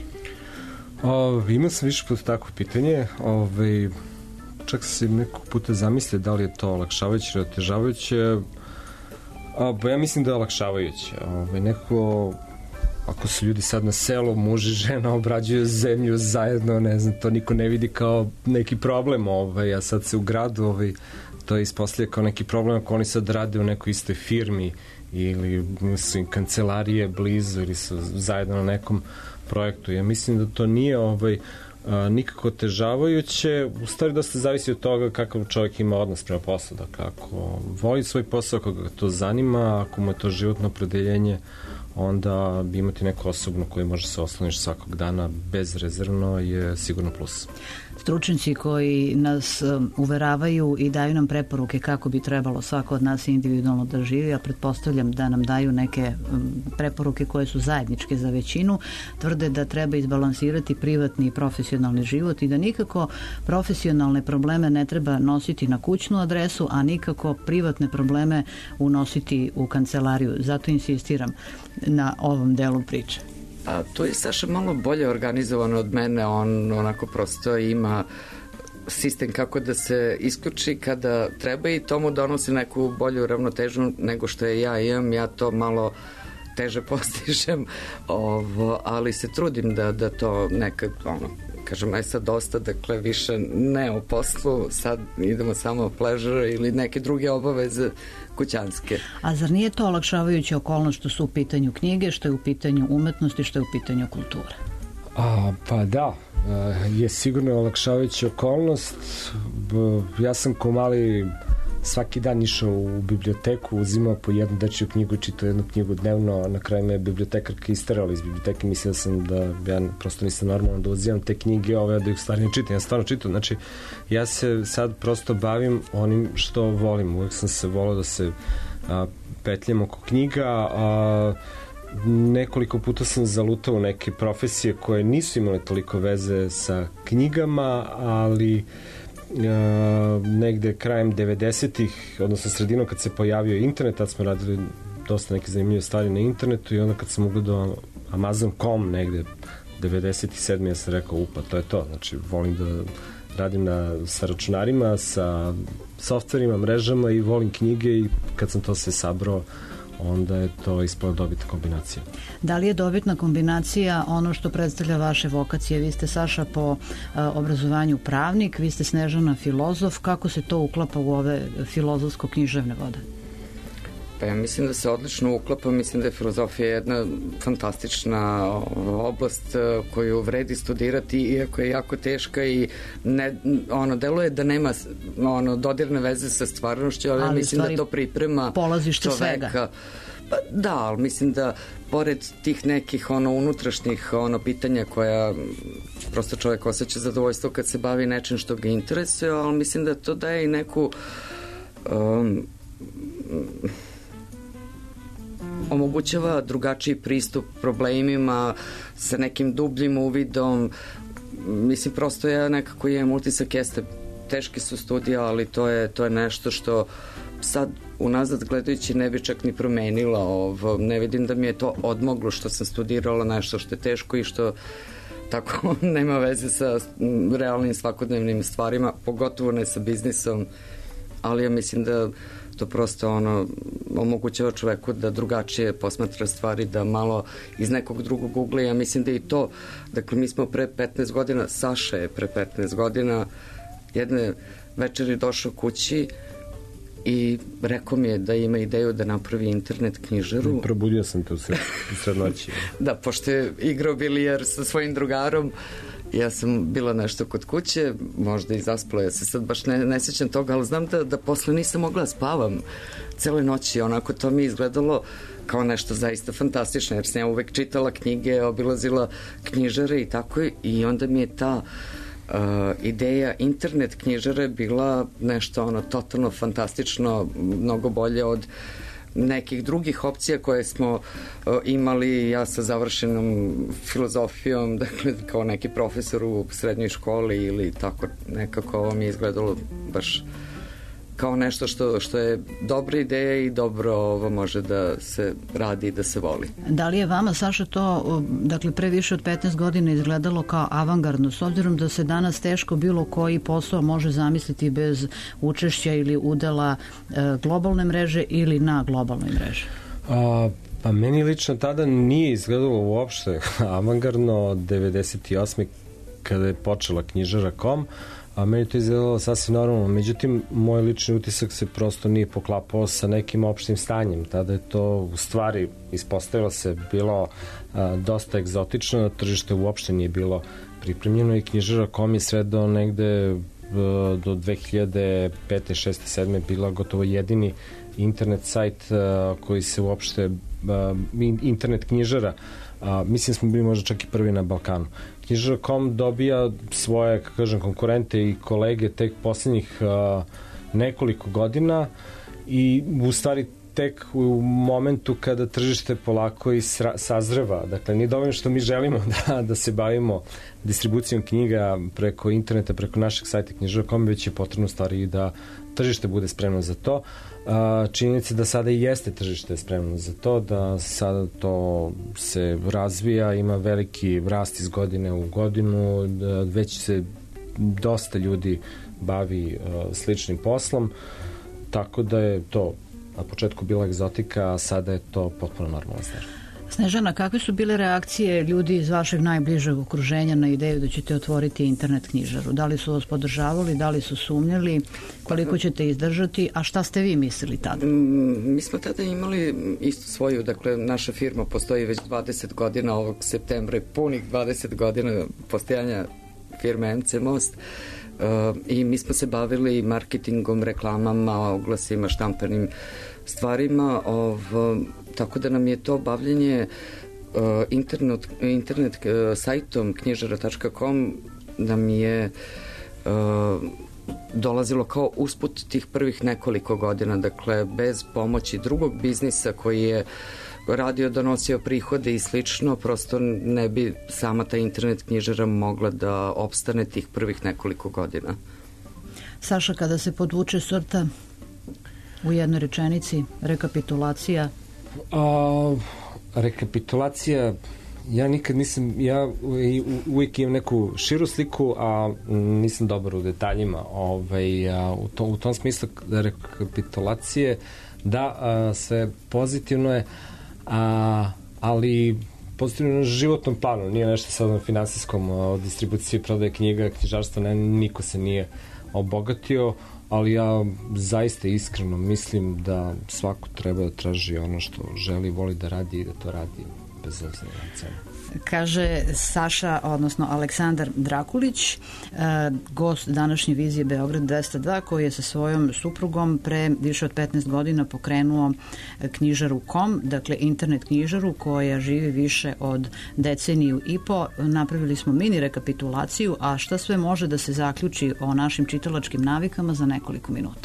O, imao sam više puta takvo pitanje. Ove, čak sam nekog puta zamislio da li je to olakšavajuće ili otežavajuće. A, ja mislim da je olakšavajuće. Ove, nekako ako su ljudi sad na selu, muž i žena obrađuju zemlju zajedno, ne znam, to niko ne vidi kao neki problem, ovaj, a sad se u gradu ovaj, to je ispostavlja kao neki problem ako oni sad rade u nekoj istoj firmi ili su im kancelarije blizu ili su zajedno na nekom projektu. Ja mislim da to nije ovaj, a, nikako otežavajuće, u stvari dosta zavisi od toga kakav čovjek ima odnos prema poslu, dakle ako voli svoj posao, ako ga to zanima, ako mu je to životno opredeljenje, onda imati neku osobnu koju može se osloniš svakog dana bezrezervno je sigurno plus. Stručnjaci koji nas um, uveravaju i daju nam preporuke kako bi trebalo svako od nas individualno da živi, a pretpostavljam da nam daju neke um, preporuke koje su zajedničke za većinu, tvrde da treba izbalansirati privatni i profesionalni život i da nikako profesionalne probleme ne treba nositi na kućnu adresu, a nikako privatne probleme unositi u kancelariju. Zato insistiram na ovom delu priče. A to je Saša malo bolje organizovano od mene, on onako prosto ima sistem kako da se isključi kada treba i to mu donosi neku bolju ravnotežu nego što je ja imam, ja to malo teže postižem, ovo, ali se trudim da, da to nekad ono, kažem, aj sad dosta, dakle, više ne o poslu, sad idemo samo o pleasure ili neke druge obaveze kućanske. A zar nije to olakšavajuća okolnost što su u pitanju knjige, što je u pitanju umetnosti, što je u pitanju kulture? A, pa da, je sigurno olakšavajuća okolnost. Ja sam ko mali svaki dan išao u biblioteku, uzimao po jednu dečiju knjigu, čitao jednu knjigu dnevno, na kraju me je bibliotekarka isterala iz biblioteke, mislio sam da ja prosto nisam normalno da uzimam te knjige, ove da ih stvarno čitam, ja stvarno čitam, znači ja se sad prosto bavim onim što volim, uvek sam se volao da se a, petljam oko knjiga, a nekoliko puta sam zalutao u neke profesije koje nisu imale toliko veze sa knjigama, ali Uh, negde krajem devedesetih, odnosno sredinom kad se pojavio internet, tad smo radili dosta neke zanimljive stvari na internetu i onda kad sam ugledao Amazon dot com negde devedeset sedam ja sam rekao, upa, to je to, znači volim da radim na, sa računarima, sa softverima, mrežama i volim knjige i kad sam to sve sabrao onda je to ispala dobitna kombinacija. Da li je dobitna kombinacija ono što predstavlja vaše vokacije? Vi ste, Saša, po uh, obrazovanju pravnik, vi ste, Snežana, filozof. Kako se to uklapa u ove filozofsko-književne vode? Pa ja mislim da se odlično uklapa, mislim da je filozofija jedna fantastična oblast koju vredi studirati, iako je jako teška i ne, ono, deluje da nema ono, dodirne veze sa stvarnošću, ali, ali mislim da to priprema čoveka. Svega. Pa, da, ali mislim da pored tih nekih ono unutrašnjih ono pitanja koja prosto čovjek osjeća zadovoljstvo kad se bavi nečim što ga interesuje, ali mislim da to daje i neku um, omogućava drugačiji pristup problemima sa nekim dubljim uvidom. Mislim, prosto ja nekako imam utisak, jeste, teške su studije, ali to je, to je nešto što sad unazad gledajući ne bi čak ni promenila. Ovo. Ne vidim da mi je to odmoglo što sam studirala nešto što je teško i što tako nema veze sa realnim svakodnevnim stvarima, pogotovo ne sa biznisom, ali ja mislim da to prosto ono omogućava čoveku da drugačije posmatra stvari, da malo iz nekog drugog ugla. Ja mislim da i to, dakle mi smo pre petnaest godina, Saša je pre petnaest godina jedne večeri došao kući i rekao mi je da ima ideju da napravi internet knjižaru. Probudio sam te u sred, u sred noći. Da, pošto je igrao bilijar sa svojim drugarom, ja sam bila nešto kod kuće, možda i zaspala, ja se sad baš ne, ne sjećam toga, ali znam da, da posle nisam mogla spavam cele noći, onako to mi izgledalo kao nešto zaista fantastično, jer sam ja uvek čitala knjige, obilazila knjižare i tako, i onda mi je ta uh, ideja internet knjižare bila nešto ono totalno fantastično, mnogo bolje od nekih drugih opcija koje smo uh, imali, ja sa završenom filozofijom, dakle kao neki profesor u srednjoj školi ili tako nekako. Ovo mi je izgledalo baš kao nešto što, što je dobra ideja i dobro ovo može da se radi i da se voli. Da li je vama, Saša, to dakle pre više od petnaest godina izgledalo kao avangardno, s obzirom da se danas teško bilo koji posao može zamisliti bez učešća ili udela e, globalne mreže ili na globalnoj mreži? A, pa meni lično tada nije izgledalo uopšte avangardno od devedeset osme kada je počela knjižara dot com, a meni to izgledalo sasvim normalno. Međutim, moj lični utisak se prosto nije poklapao sa nekim opštim stanjem. Tada je to u stvari ispostavilo se bilo a, dosta egzotično, tržište uopšte nije bilo pripremljeno i knjižara dot com je sve do negde a, do dve hiljade pete, šeste, sedme bila gotovo jedini internet sajt a, koji se uopšte a, internet knjižara. A, mislim smo bili možda čak i prvi na Balkanu. Knjižara dot com dobija svoje, kako kažem, konkurente i kolege tek poslednjih a, nekoliko godina i u stvari tek u momentu kada tržište polako i sra, sazreva. Dakle, nije dovoljno što mi želimo da, da se bavimo distribucijom knjiga preko interneta, preko našeg sajta knjižara dot com, već je potrebno stvari i da tržište bude spremno za to. Činjenica da sada i jeste tržište spremno za to, da sada to se razvija, ima veliki rast iz godine u godinu, već se dosta ljudi bavi sličnim poslom, tako da je to na početku bila egzotika, a sada je to potpuno normalna stvar. Snežana, kakve su bile reakcije ljudi iz vašeg najbližeg okruženja na ideju da ćete otvoriti internet knjižaru? Da li su vas podržavali, da li su sumnjali, koliko ćete izdržati, a šta ste vi mislili tada? Mm, mi smo tada imali isto svoju, dakle, naša firma postoji već dvadeset godina, ovog septembra je punih dvadeset godina postojanja firme M C Most. Uh, i mi smo se bavili marketingom, reklamama, oglasima, štampanim stvarima, ov, tako da nam je to bavljenje uh, internet, internet uh, sajtom knjižara tačka com nam je uh, dolazilo kao usput tih prvih nekoliko godina, dakle bez pomoći drugog biznisa koji je radio, donosio prihode i slično, prosto ne bi sama ta internet knjižara mogla da opstane tih prvih nekoliko godina. Saša, kada se podvuče crta u jednoj rečenici, rekapitulacija? A, rekapitulacija, ja nikad nisam, ja uvijek imam neku širu sliku, a nisam dobar u detaljima. Ovaj, a, u, to, u tom smislu rekapitulacije, da, a, sve pozitivno je, a, ali pozitivno na životnom planu, nije nešto sad na finansijskom, o distribuciji, prodaje knjiga, knjižarstva, ne, niko se nije obogatio, ali ja zaista iskreno mislim da svako treba da traži ono što želi, voli da radi i da to radi bez obzira na cenu. Kaže Saša, odnosno Aleksandar Drakulić, gost današnje vizije Beograd dvesta dva, koji je sa svojom suprugom pre više od petnaest godina pokrenuo knjižaru kom, dakle internet knjižaru koja živi više od deceniju i po. Napravili smo mini rekapitulaciju, a šta sve može da se zaključi o našim čitalačkim navikama za nekoliko minuta.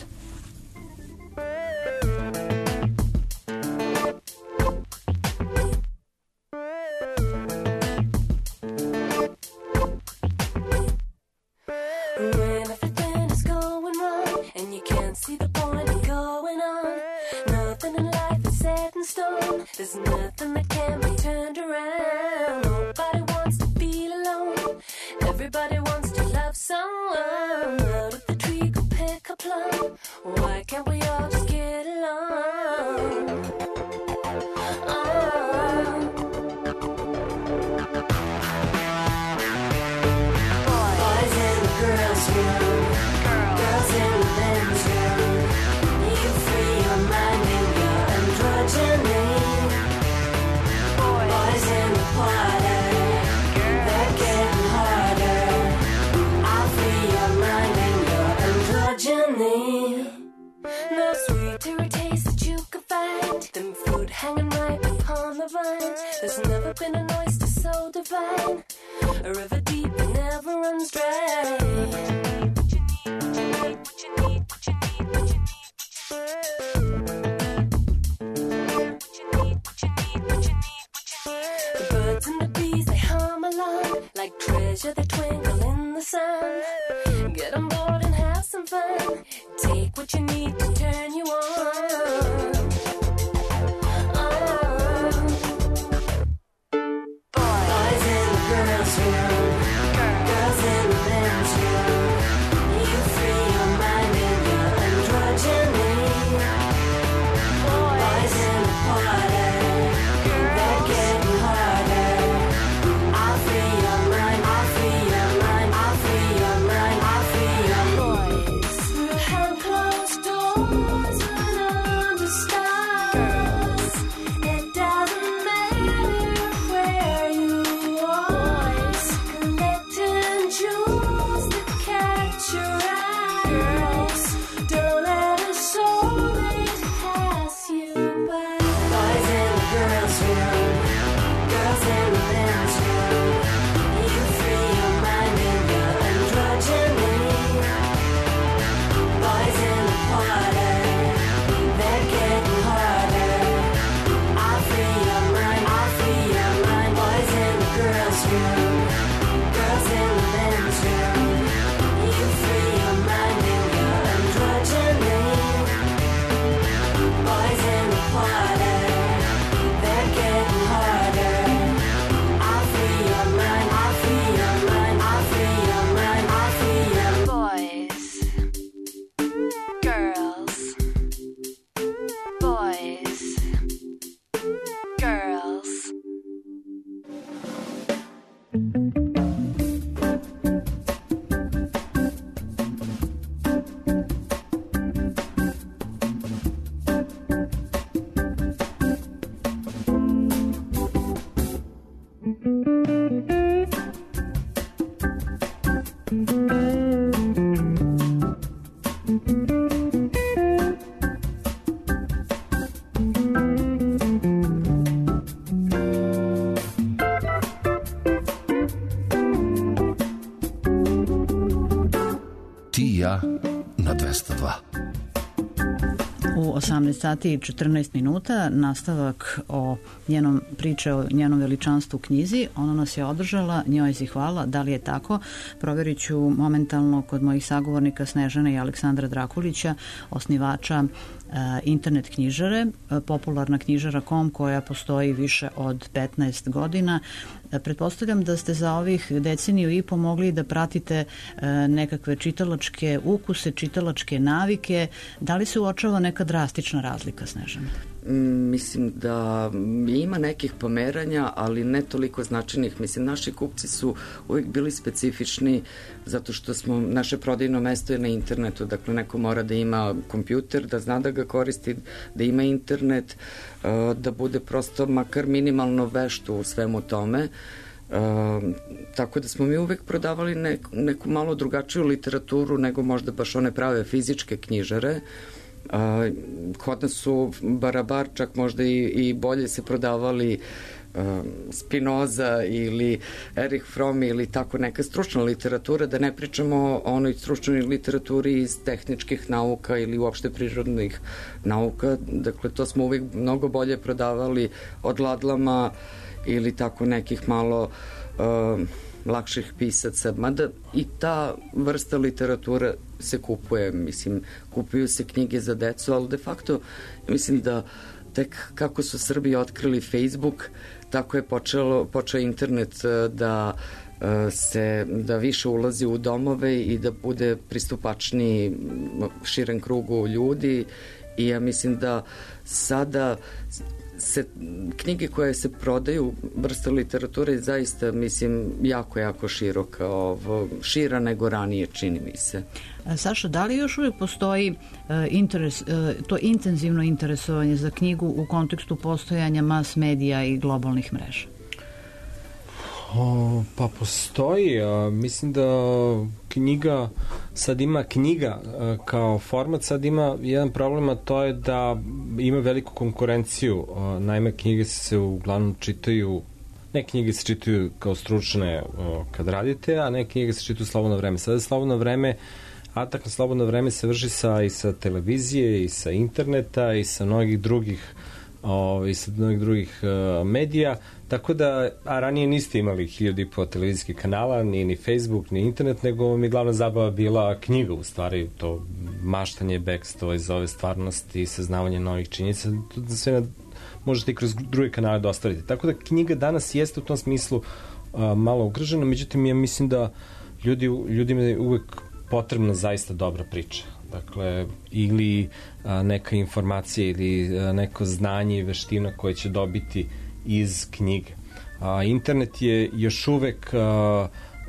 There's nothing that can be turned around. Nobody wants to feel alone. Everybody wants to love someone. Out of the tree go pick a plum. Why can't we all just get along? Oh. Boys in the girls' room, girls in the men's room. You free your mind and your androgyny. Boys in the parlor, they're getting harder. I'll free your mind and your androgyny. No sweeter taste that you can find than fruit hanging right upon the vine. There's never been an oyster so divine, a river deep that never runs dry. What you need, what you need, what you need, what you need, what you need. The birds and the bees, they hum along like treasure that twinkle in the sun. Get on board and have some fun. Take what you need to turn you on. Oh. Boys in the girls' room, girls in the men's room. You free your mind and your androgyny. Boys in the parlor, they're getting harder. I'll free your mind, I'll free your mind, I'll free your mind, I'll free your boys. Behind closed doors. U osamnaest sati i četrnaest minuta nastavak o njenom priče o njenom veličanstvu knjizi. Ona nas je održala, njoj si hvala. Da li je tako? Proverit ću momentalno kod mojih sagovornika Snežane i Aleksandra Drakulića, osnivača internet knjižare, popularna knjižara kome tom koja postoji više od petnaest godina. Pretpostavljam da ste za ovih deceniju i po mogli da pratite nekakve čitalačke ukuse, čitalačke navike. Da li se uočava neka drastična razlika, Snežana? Mislim da ima nekih pomeranja, ali ne toliko značajnih. Mislim, naši kupci su uvijek bili specifični zato što smo, naše prodajno mesto je na internetu, dakle neko mora da ima kompjuter, da zna da ga koristi, da ima internet, da bude prosto makar minimalno vešt u svemu tome. Uh, tako da smo mi uvek prodavali neku, neku malo drugačiju literaturu nego možda baš one prave fizičke knjižare. Uh, kod nas su barabar čak možda i, i bolje se prodavali uh, Spinoza ili Erich Fromm ili tako neka stručna literatura, da ne pričamo o onoj stručnoj literaturi iz tehničkih nauka ili uopšte prirodnih nauka. Dakle, to smo uvek mnogo bolje prodavali od Ladlama ili tako nekih malo uh, lakših pisaca, mada i ta vrsta literatura se kupuje, mislim, kupuju se knjige za decu, ali de facto mislim da tek kako su Srbi otkrili Facebook, tako je počelo, počeo internet da se, da više ulazi u domove i da bude pristupačniji širen krugu ljudi i ja mislim da sada se knjige koje se prodaju, vrsta literature zaista, mislim, jako, jako široka, ovo, šira nego ranije, čini mi se. Saša, da li još uvijek postoji uh, interes, uh, to intenzivno interesovanje za knjigu u kontekstu postojanja mas medija i globalnih mreža? O, pa postoji, a, mislim da knjiga, sad ima knjiga a, kao format, sad ima jedan problem, a to je da ima veliku konkurenciju. A, naime, knjige se uglavnom čitaju, ne knjige se čitaju kao stručne a, kad radite, a ne knjige se čitaju slobodno vreme. Sada slobodno vreme, atak na slobodno vreme se vrši sa, i sa televizije, i sa interneta, i sa mnogih drugih O, i sa mnogih drugih uh, medija, tako da, a ranije niste imali hiljadu i po televizijskih kanala, ni, ni Facebook, ni internet, nego mi glavna zabava bila knjiga, u stvari, to maštanje, bekstvo iz ove stvarnosti i saznavanje novih činjenica, to da sve na, možete i kroz druge kanale dostaviti. Tako da knjiga danas jeste u tom smislu uh, malo ugrožena, međutim, ja mislim da ljudi, ljudima je uvek potrebna zaista dobra priča. Dakle, ili a, neka informacija ili a, neko znanje i veština koje će dobiti iz knjige. A, internet je još uvek a, a,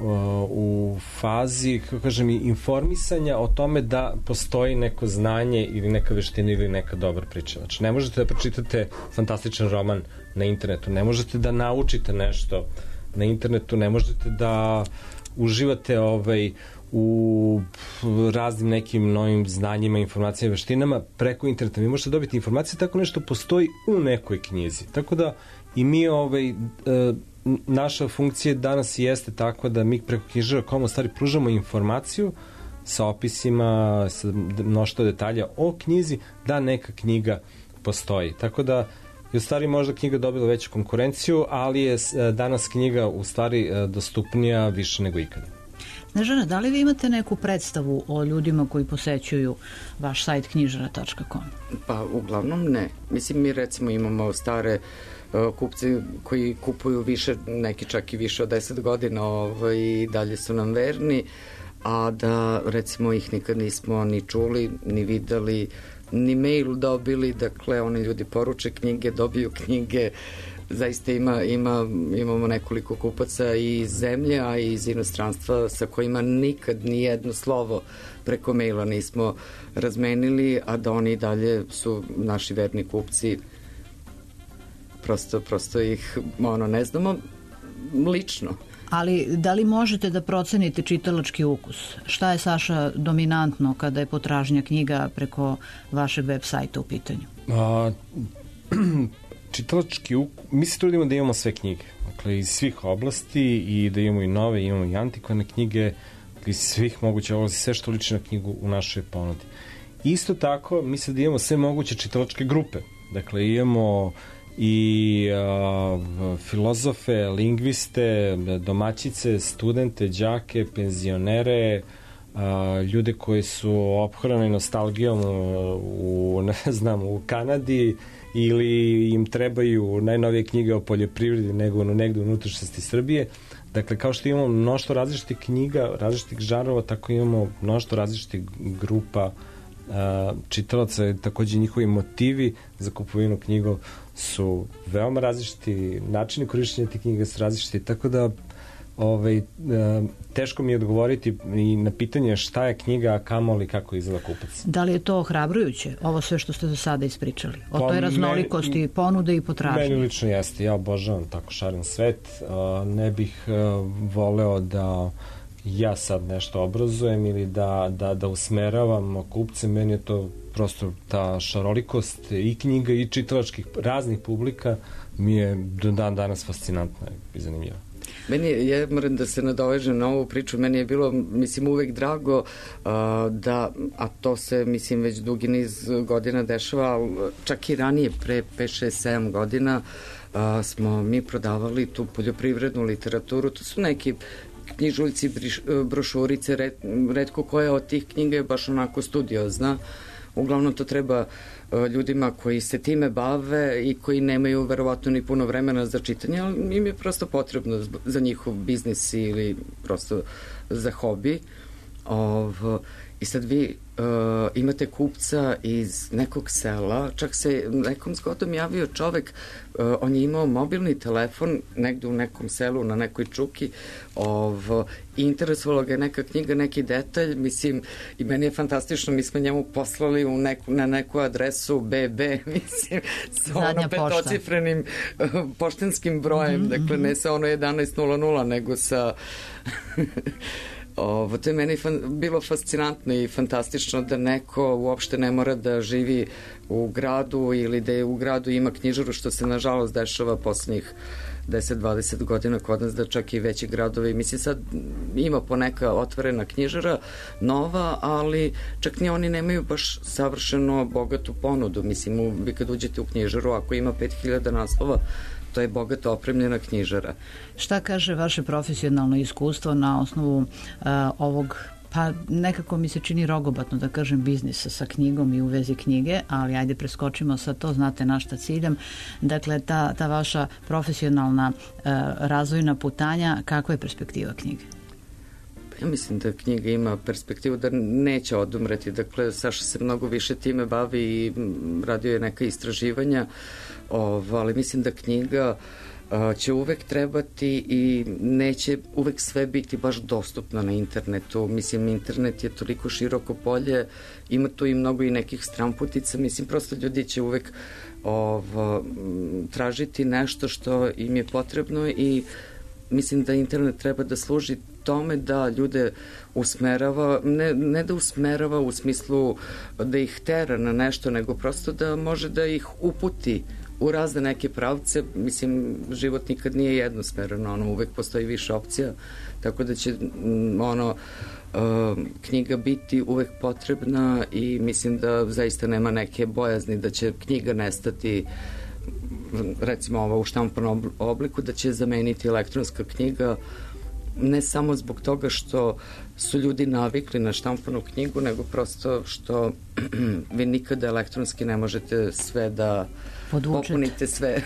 u fazi, kako kažem, informisanja o tome da postoji neko znanje ili neka veština ili neka dobra priča. Znači, ne možete da pročitate fantastičan roman na internetu, ne možete da naučite nešto na internetu, ne možete da uživate ovaj u raznim nekim novim znanjima, informacijama, veštinama preko interneta. Vi možete dobiti informacije, tako nešto postoji u nekoj knjizi. Tako da i mi, ovaj, naša funkcija danas jeste tako da mi preko knjižara kome u stvari pružamo informaciju sa opisima, sa mnoštvo detalja o knjizi, da neka knjiga postoji. Tako da je u stvari možda knjiga dobila veću konkurenciju, ali je danas knjiga u stvari dostupnija više nego ikada. Snežana, da li vi imate neku predstavu o ljudima koji posećuju vaš sajt knjižara tačka com? Pa, uglavnom ne. Mislim, mi recimo imamo stare uh, kupce koji kupuju više, neki čak i više od deset godina ovaj, i dalje su nam verni, a da recimo ih nikad nismo ni čuli, ni videli, ni mail dobili, dakle oni ljudi poruče knjige, dobiju knjige. Zaista ima, ima, imamo nekoliko kupaca i iz zemlje, a i iz inostranstva sa kojima nikad ni jedno slovo preko maila nismo razmenili, a da oni dalje su naši verni kupci. Prosto, prosto ih ono, ne znamo lično. Ali da li možete da procenite čitalački ukus? Šta je, Saša, dominantno kada je potražnja knjiga preko vašeg web sajta u pitanju? A, čitalački ukus, mi se trudimo da imamo sve knjige, dakle iz svih oblasti i da imamo i nove, imamo i antikvane knjige, iz svih moguće oblasti, sve što liči na knjigu u našoj ponudi. Isto tako, mi sad imamo sve moguće čitalačke grupe. Dakle, imamo i uh, filozofe, lingviste, domaćice, studente, đake, penzionere, uh, ljude koji su ophrani nostalgijom u, ne znam, u Kanadi ili im trebaju najnovije knjige o poljoprivredi nego negde u unutrašnjosti Srbije. Dakle, kao što imamo mnoštvo različitih knjiga, različitih žanrova, tako imamo mnoštvo različitih grupa čitalaca, takođe njihovi motivi za kupovinu knjiga su veoma različiti, načini korišćenja tih knjiga su različiti, tako da ovaj, teško mi je odgovoriti i na pitanje šta je knjiga, a kamoli kako izgleda kupac. Da li je to ohrabrujuće, ovo sve što ste do sada ispričali? O pa toj raznolikosti meni, ponude i potražnje? Meni lično jeste, ja obožavam tako šaren svet, ne bih voleo da ja sad nešto obrazujem ili da, da, da usmeravam kupce, meni je to prosto ta šarolikost i knjiga i čitalačkih raznih publika mi je do dan danas fascinantna i zanimljiva. Meni je, ja moram da se nadovežem na ovu priču, meni je bilo, mislim, uvek drago uh, da, a to se, mislim, već dugi niz godina dešava, čak i ranije, pre pet, šest, sedam godina, uh, smo mi prodavali tu poljoprivrednu literaturu, to su neki knjižuljci, brošurice, red, redko koja od tih knjiga je baš onako studiozna. Uglavnom to treba ljudima koji se time bave i koji nemaju verovatno ni puno vremena za čitanje, ali im je prosto potrebno za njihov biznis ili prosto za hobi. Ovo, i sad vi uh, imate kupca iz nekog sela, čak se nekom zgodom javio čovek, uh, on je imao mobilni telefon negde u nekom selu, na nekoj čuki, ovo, i interesovala ga je neka knjiga, neki detalj, mislim, i meni je fantastično, mi smo njemu poslali u neku, na neku adresu be be, mislim, sa ono petocifrenim uh, poštanskim brojem, mm-hmm. dakle ne sa ono jedanaest nula nula, nego sa... Ovo, to je meni fan, bilo fascinantno i fantastično da neko uopšte ne mora da živi u gradu ili da je u gradu ima knjižaru, što se nažalost dešava poslednjih deset dvadeset godina kod nas, da čak i veći gradovi, mislim sad ima poneka otvorena knjižara nova, ali čak ni oni nemaju baš savršeno bogatu ponudu, mislim vi kad uđete u knjižaru, ako ima pet hiljada naslova, to je bogato opremljena knjižara. Šta kaže vaše profesionalno iskustvo na osnovu uh, ovog, pa nekako mi se čini rogobatno da kažem biznisa sa knjigom i u vezi knjige, ali ajde preskočimo sa to, znate na šta ciljam. Dakle, ta, ta vaša profesionalna uh, razvojna putanja, kakva je perspektiva knjige? Ja mislim da knjiga ima perspektivu da neće odumreti. Dakle, Saša se mnogo više time bavi i radio je neka istraživanja, ovo, ali mislim da knjiga a, će uvek trebati i neće uvek sve biti baš dostupno na internetu. Mislim, internet je toliko široko polje, ima tu i mnogo i nekih stramputica. Mislim, prosto ljudi će uvek ovo, tražiti nešto što im je potrebno i mislim da internet treba da služi tome da ljude usmerava, ne, ne da usmerava u smislu da ih tera na nešto, nego prosto da može da ih uputi u razne neke pravce. Mislim, život nikad nije jednosmeran, ono, uvek postoji više opcija, tako da će ono, uh, knjiga biti uvek potrebna i mislim da zaista nema neke bojazni da će knjiga nestati, recimo ova u štampanom obliku, da će zameniti elektronska knjiga, ne samo zbog toga što su ljudi navikli na štampanu knjigu, nego prosto što vi nikada elektronski ne možete sve da podvučete, popunite sve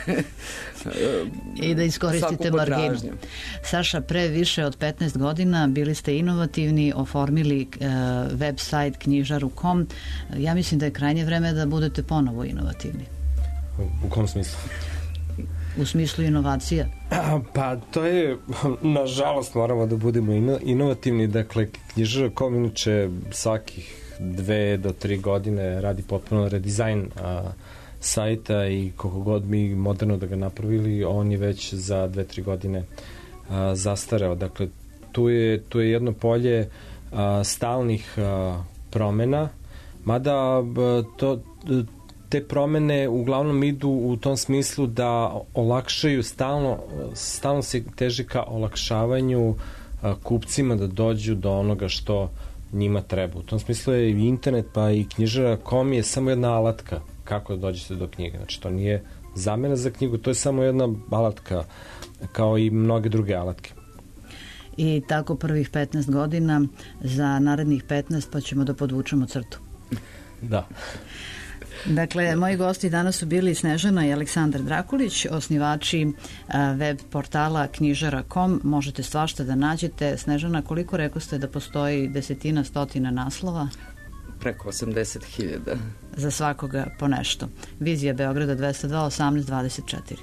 i da iskoristite marginu. Saša, pre više od petnaest godina bili ste inovativni, oformili uh, web sajt knjižaru tačka com. Ja mislim da je krajnje vreme da budete ponovo inovativni. U kom smislu? U smislu inovacija? Pa to je, nažalost moramo da budemo ino, inovativni, dakle knjižara tačka com inače svakih dve do tri godine radi potpuno redizajn a, sajta i koliko god mi moderno da ga napravili, on je već za dve tri godine a, zastareo. Dakle, tu je, tu je jedno polje a, stalnih a, promena, mada a, to te promene uglavnom idu u tom smislu da olakšaju stalno, stalno se teži ka olakšavanju a, kupcima da dođu do onoga što njima treba. U tom smislu je i internet pa i knjižara точка ком je samo jedna alatka kako da dođete do knjige. Znači to nije zamena za knjigu, to je samo jedna alatka kao i mnoge druge alatke. I tako prvih petnaest godina, za narednih petnaest pa ćemo da podvučemo crtu. Da. Dakle, moji gosti danas su bili Snežana i Aleksandar Drakulić, osnivači web portala knjižara точка ком. Možete svašta da nađete. Snežana, koliko rekao ste da postoji desetina, stotina naslova? Preko osamdeset hiljada. Za svakoga po nešto. Vizija Beograda dvesta dva osamnaest dvadeset četiri.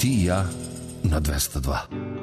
Ti i ja na dvesta dva.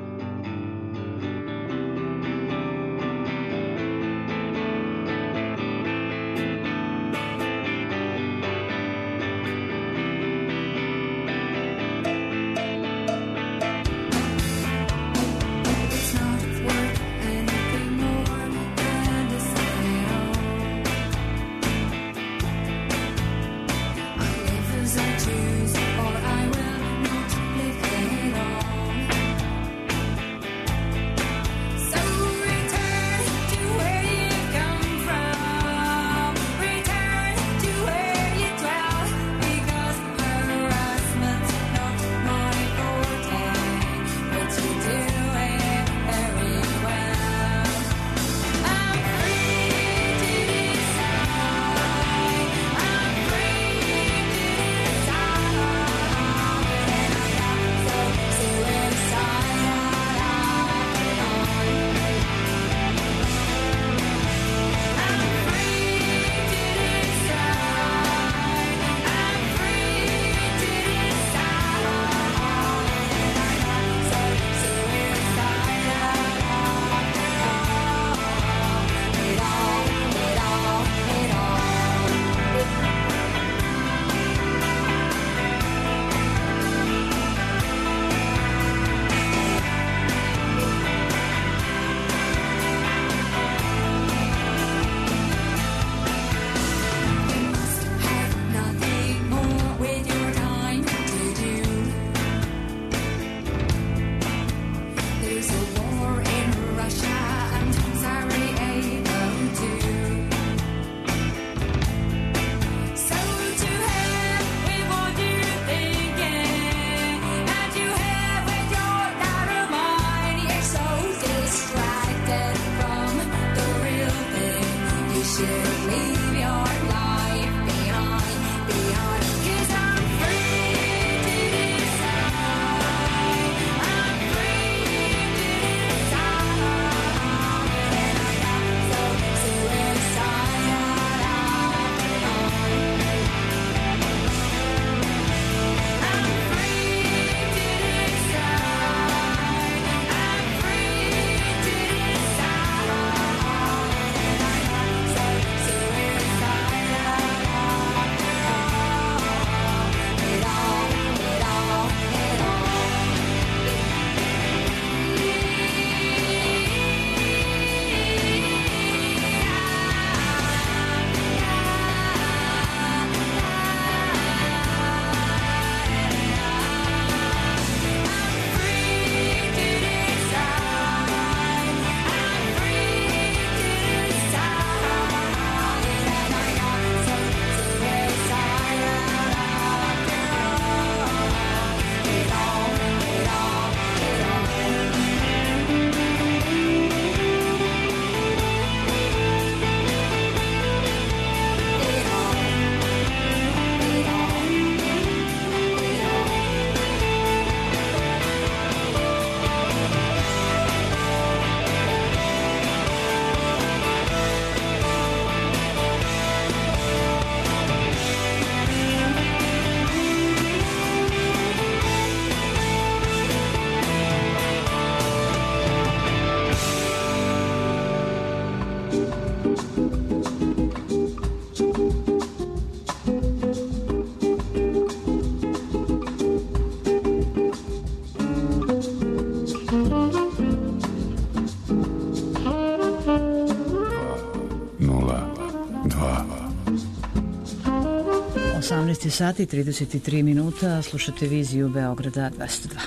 osamnaest sati i trideset tri minuta, slušate viziju Beograda dvesta dva.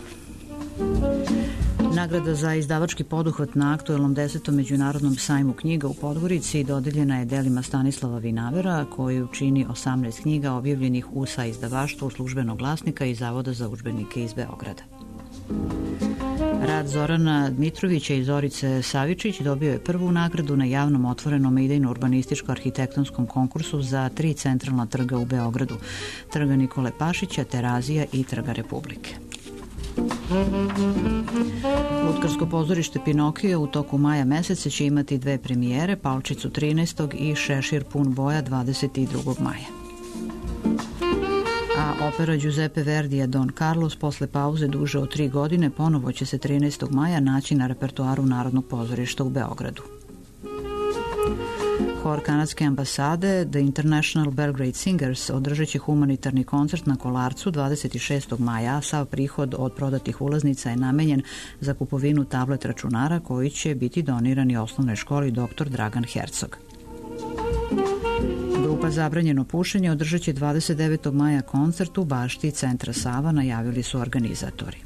Nagrada za izdavački poduhvat na aktuelnom desetom međunarodnom sajmu knjiga u Podgorici dodeljena je delima Stanislava Vinavera, koju čini osamnaest knjiga objavljenih u sa izdavaštvu Službenog glasnika i Zavoda za udžbenike iz Beograda. Rad Zorana Dmitrovića i Zorice Savičić dobio je prvu nagradu na javnom otvorenom idejno-urbanističko-arhitektonskom konkursu za tri centralna trga u Beogradu, trga Nikole Pašića, Terazija i trga Republike. Lutkarsko pozorište Pinokio u toku maja meseca će imati dve premijere, Palčicu trinaestog i Šešir pun boja dvadeset drugog maja. A opera Giuseppe Verdija Don Carlos posle pauze duže od tri godine ponovo će se trinaestog maja naći na repertoaru Narodnog pozorišta u Beogradu. Hor kanadske ambasade The International Belgrade Singers održat će humanitarni koncert na Kolarcu dvadeset šestog maja, a sav prihod od prodatih ulaznica je namenjen za kupovinu tablet računara koji će biti donirani osnovnoj školi doktor Dragan Hercog. Grupa Zabranjeno pušenje održat će dvadeset devetog maja koncert u bašti Centra Sava, najavili su organizatori.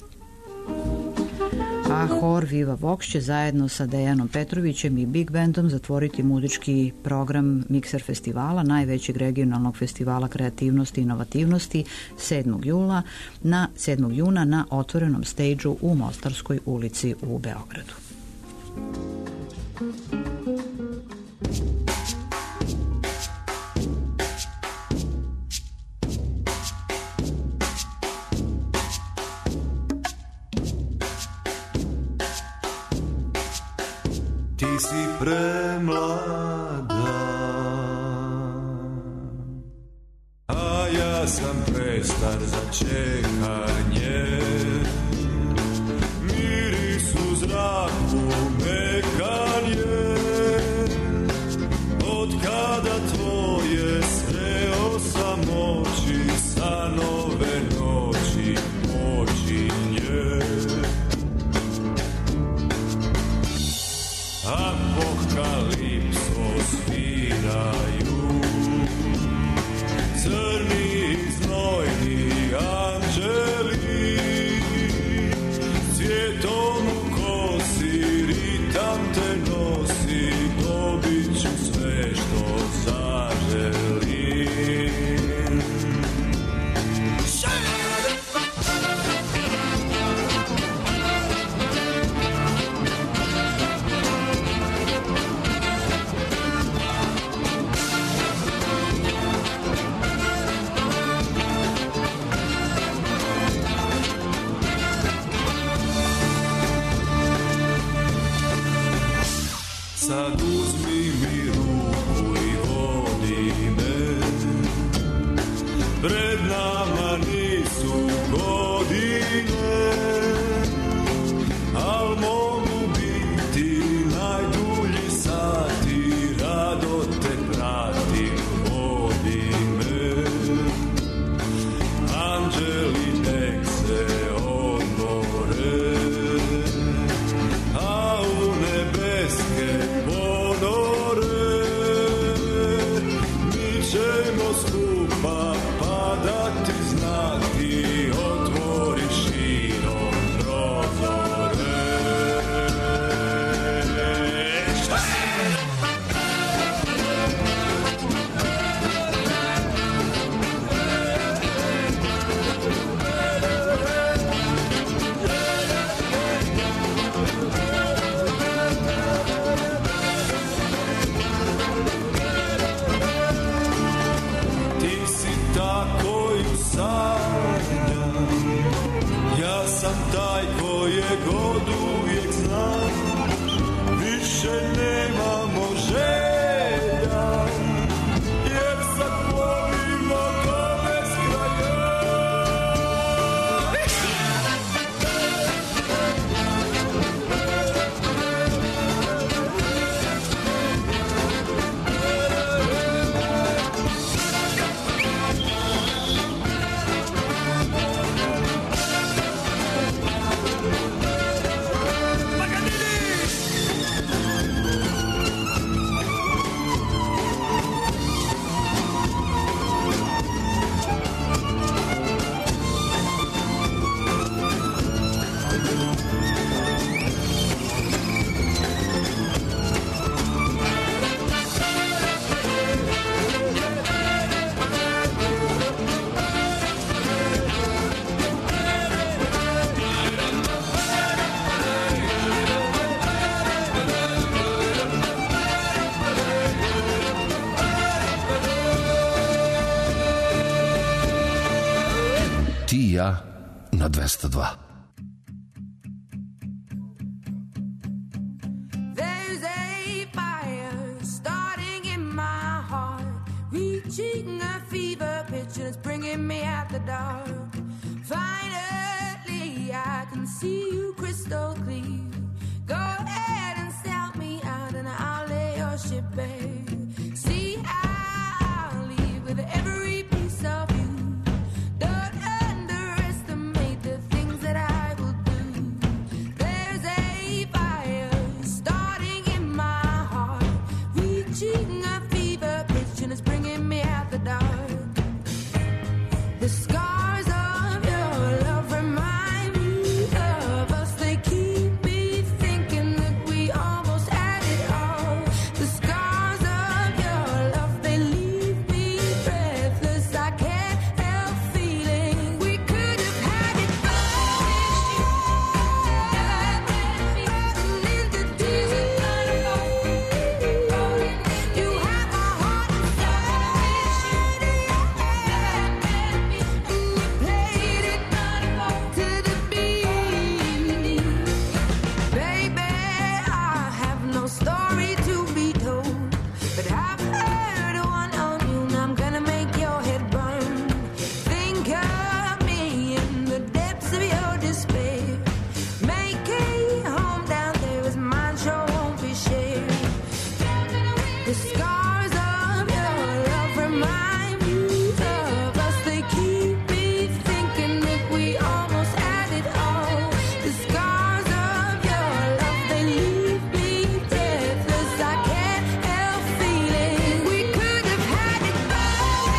A hor Viva Vox će zajedno sa Dejanom Petrovićem i Big Bandom zatvoriti muzički program Mikser festivala, najvećeg regionalnog festivala kreativnosti i inovativnosti sedmog jula na sedmog juna na otvorenom stejdžu u Mostarskoj ulici u Beogradu. Ti si premlada, a ja sam prestar za čekanje. Miris u zraku mekan je, od kada tvoje sreo sam oči, sa nove noći počinje. Apokalipso sviraju crni znojni anđeli, cvjetom u kosi ritam te nosi, dobit ću sve što zaželim. Sad uzmi mi ruku i vodi me, pred nama nisu godine, al mogu biti najdulji sati, rado te pratim, vodi me. Anđeli nek se odmore, a u nebeske ponore mi ćemo skupa padati, znati, otvori širom prozore. Ja sam taj koje god uvijek znam, više nemamo želja, jer sad plovimo do beskraja. Ti i ja na dvesta dva. There's a fire starting in my heart, reaching a fever pitch and it's bringing me out the dark. Finally, I can see you crystal clear. Go ahead and sell me out, and I'll lay your ship bare. See, I'll leave with every piece of you. Don't underestimate the things that I will do. There's a fire starting in my heart, reaching a fever pitch, and it's bringing me out the dark. The scars of your love remind me of us. They keep me thinking that we almost had it all. The scars of your love, they leave me breathless. I can't help feeling we could have had it all. Into deep. You have my heart inside. And you played it to the beat. Baby, I have no story to be told, but I've heard one on you, and I'm gonna make your head burn. Think of me in the depths of your despair. Make a home down there as mine sure won't be shared. The scars of your love remind me of us. They keep me thinking that we almost had it all. The scars of your love, they leave me breathless. I can't help feeling we could have had it all.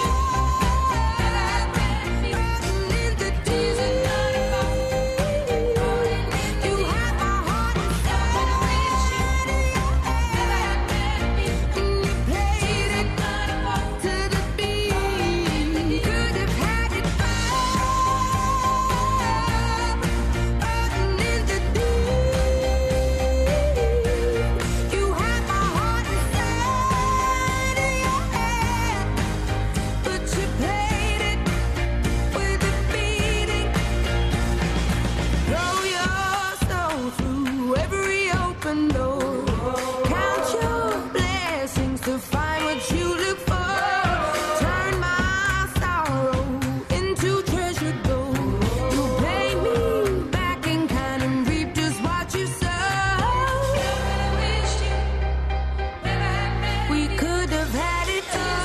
Into deep. You have my heart inside. And you played it to the beat. Could have had it all. Into deep. You have my heart inside of your head, but you played it with a beating. Throw your soul through every open door. Count your blessings to find what you look for. Turn my sorrow into treasured gold. You pay me back in kind and reap just what you sow. We could have had it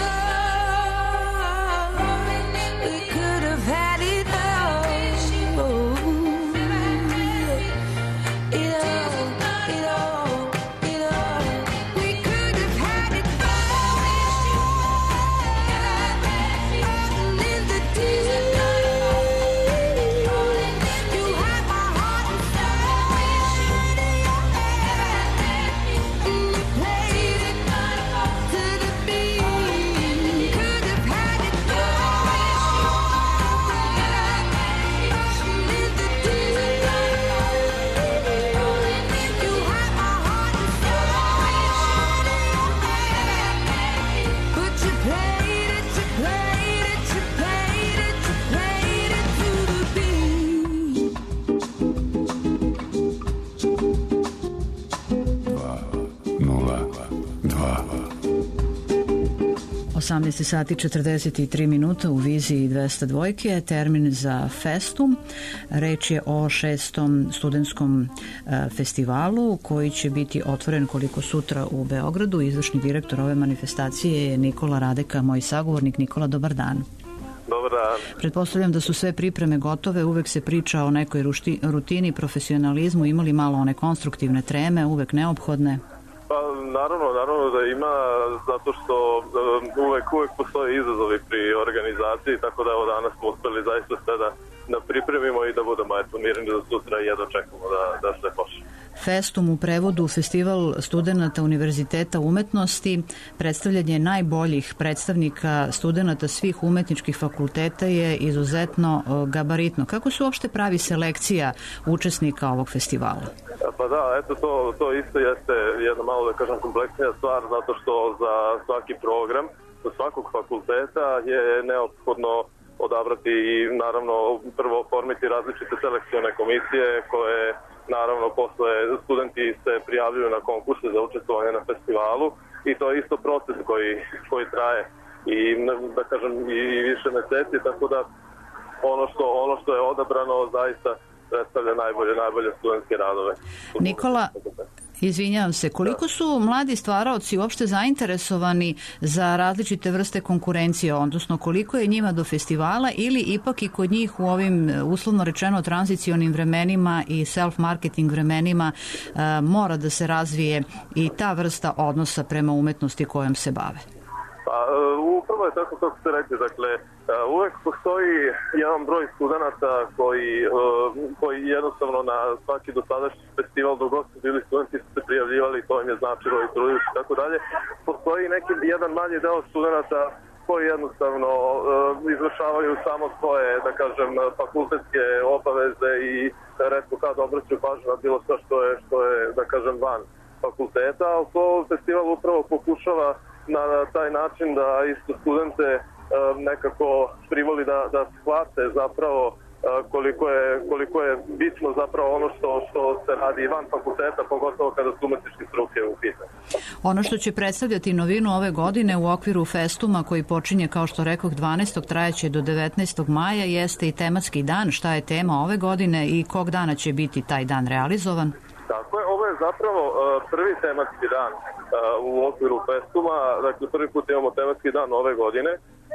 all. We could have had it all. It all, it all, it all. We could have had it all. In the deep. You have my heart inside. And you played it to the beat. Could have had it all. In the deep. You have my heart inside. But you played it, you played it, you played it, you played it to the beat. nula dva. osamnaest sati četrdeset tri minuta u viziji dvesta dva je termin za Festum. Reč je o šestom studentskom e, festivalu koji će biti otvoren koliko sutra u Beogradu. Izvršni direktor ove manifestacije je Nikola Radeka, moj sagovornik. Nikola, dobar dan. Dobar dan. Pretpostavljam da su sve pripreme gotove, uvek se priča o nekoj rušti, rutini, profesionalizmu, imali malo one konstruktivne treme, uvek neophodne? Pa naravno, naravno da ima, zato što um, uvek, uvek postoje izazovi pri organizaciji, tako da evo danas smo uspeli zaista sve da, da pripremimo i da budemo eto mirni za sutra i jedno čekamo da, da sve počne. Festum u prevodu Festival studenata Univerziteta umetnosti, predstavljanje najboljih predstavnika studenata svih umetničkih fakulteta je izuzetno gabaritno. Kako se uopšte pravi selekcija učesnika ovog festivala? Pa da, eto to, to isto jeste jedna malo da kažem kompleksnija stvar, zato što za svaki program, za svakog fakulteta je neophodno odabrati i naravno prvo formiti različite selekcione komisije koje naravno posle studenti se prijavljuju na konkurse za učestvovanje na festivalu i to je isto proces koji, koji traje i da kažem i više meseci, tako da ono što, ono što je odabrano zaista predstavlja najbolje, najbolje studentske radove. Nikola, izvinjavam se, koliko su mladi stvaraoci uopšte zainteresovani za različite vrste konkurencije, odnosno koliko je njima do festivala ili ipak i kod njih u ovim uslovno rečeno tranzicionim vremenima i self-marketing vremenima uh, mora da se razvije i ta vrsta odnosa prema umetnosti kojom se bave? Pa, upravo je tako kako ste rekli, dakle, uvek postoji jedan broj studenta koji, koji jednostavno na svaki dosadašnji festival, dok god su bili studenti, su se prijavljivali, to im je značilo i trudili i tako dalje. Postoji neki jedan manji deo studenta koji jednostavno izvršavaju samo svoje, da kažem, fakultetske obaveze i retko kad obraćaju pažnju na bilo sve što je, što je, da kažem, van fakulteta, ali to festival upravo pokušava na taj način da isto studente nekako privoli da, da shvate zapravo koliko je, koliko je bitno zapravo ono što, što se radi van fakulteta, pogotovo kada su umetničke struke u pitanju. Ono što će predstavljati novinu ove godine u okviru Festuma koji počinje, kao što rekoh, dvanaestog trajaće do devetnaestog maja, jeste i tematski dan. Šta je tema ove godine i kog dana će biti taj dan realizovan? Tako je, ovo je zapravo prvi tematski dan u okviru Festuma, dakle prvi put imamo tematski dan ove godine,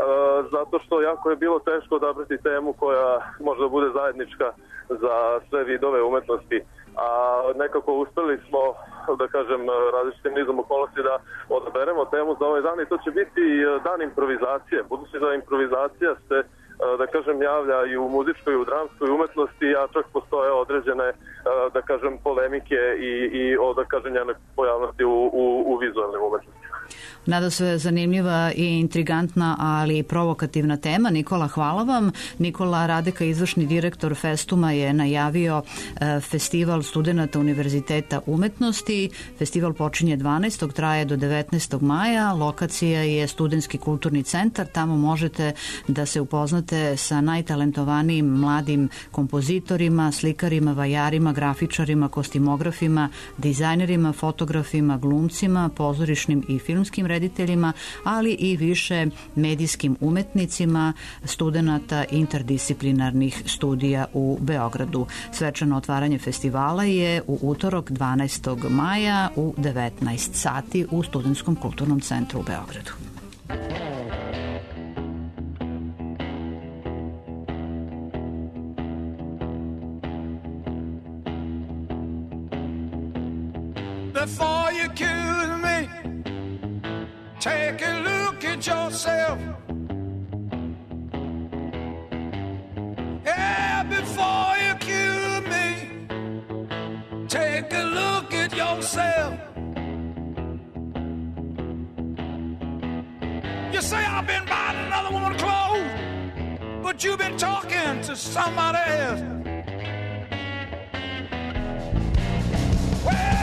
zato što jako je bilo teško odabrati temu koja može da bude zajednička za sve vidove umetnosti, a nekako uspeli smo, da kažem, različitim nizom okolnosti da odaberemo temu za ovaj dan i to će biti dan improvizacije, budući da improvizacija se, da kažem, javlja i u muzičkoj i u dramskoj umetnosti, a čak postoje određene, da kažem, polemike i, i o, da kažem, njene pojavnosti u, u, u vizualnim umetnosti. Nada se zanimljiva i intrigantna, ali i provokativna tema. Nikola, hvala vam. Nikola Radeka, izvršni direktor Festuma, je najavio festival studenta Univerziteta umetnosti. Festival počinje dvanaestog traje do devetnaestog maja. Lokacija je Studentski kulturni centar. Tamo možete da se upoznate sa najtalentovanijim mladim kompozitorima, slikarima, vajarima, grafičarima, kostimografima, dizajnerima, fotografima, glumcima, pozorišnim i filmskim rediteljima, ali i više medijskim umetnicima, studenata interdisciplinarnih studija u Beogradu. Svečano otvaranje festivala je u utorak dvanaestog maja u devetnaest sati u Studentskom kulturnom centru u Beogradu. Before you accuse me, take a look at yourself. Yeah, before you accuse me, take a look at yourself. You say I've been buying another woman's clothes, but you've been talking to somebody else. Well,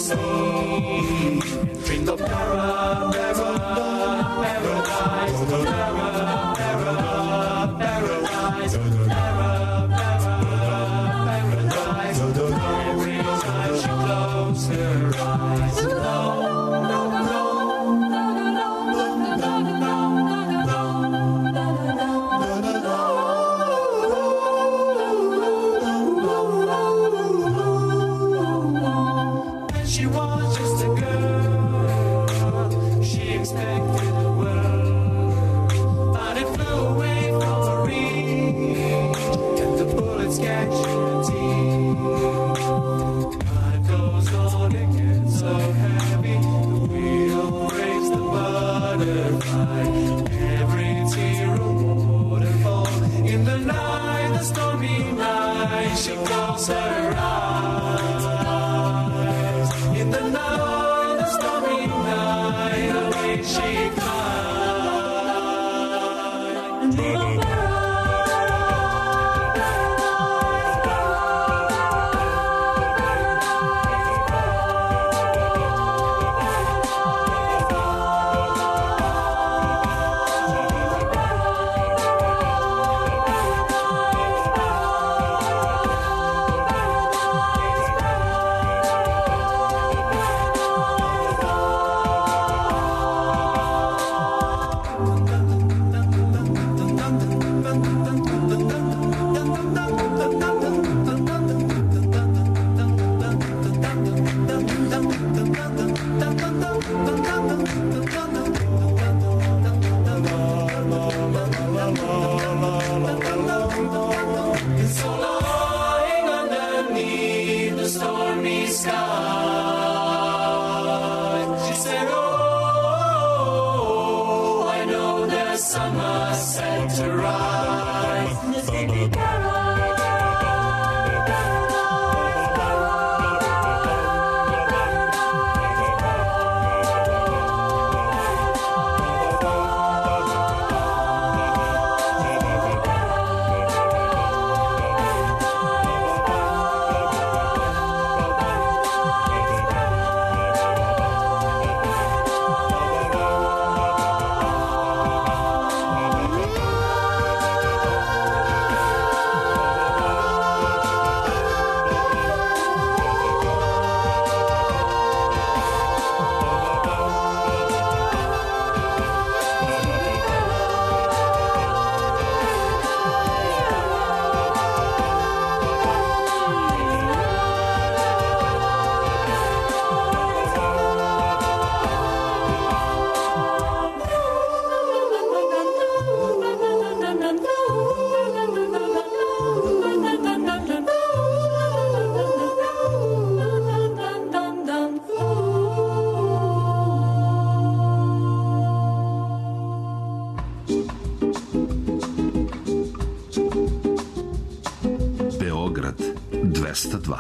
sea. Drink of para, para, paradise, para, para, paradise, para, para, paradise. Every time she closes her eyes, no, no, she was just a girl. She expected the world, but it flew away from her reach, and the bullets catch her teeth. Life goes on, it gets so heavy. The wheel breaks the butterfly. Every tear a waterfall. In the night, the stormy night, she closed her eyes. In the night, the stormy night, away she cried. So lying underneath the stormy sky, she said, oh, I know the sun must set to rise. Sleepy dvesta dva.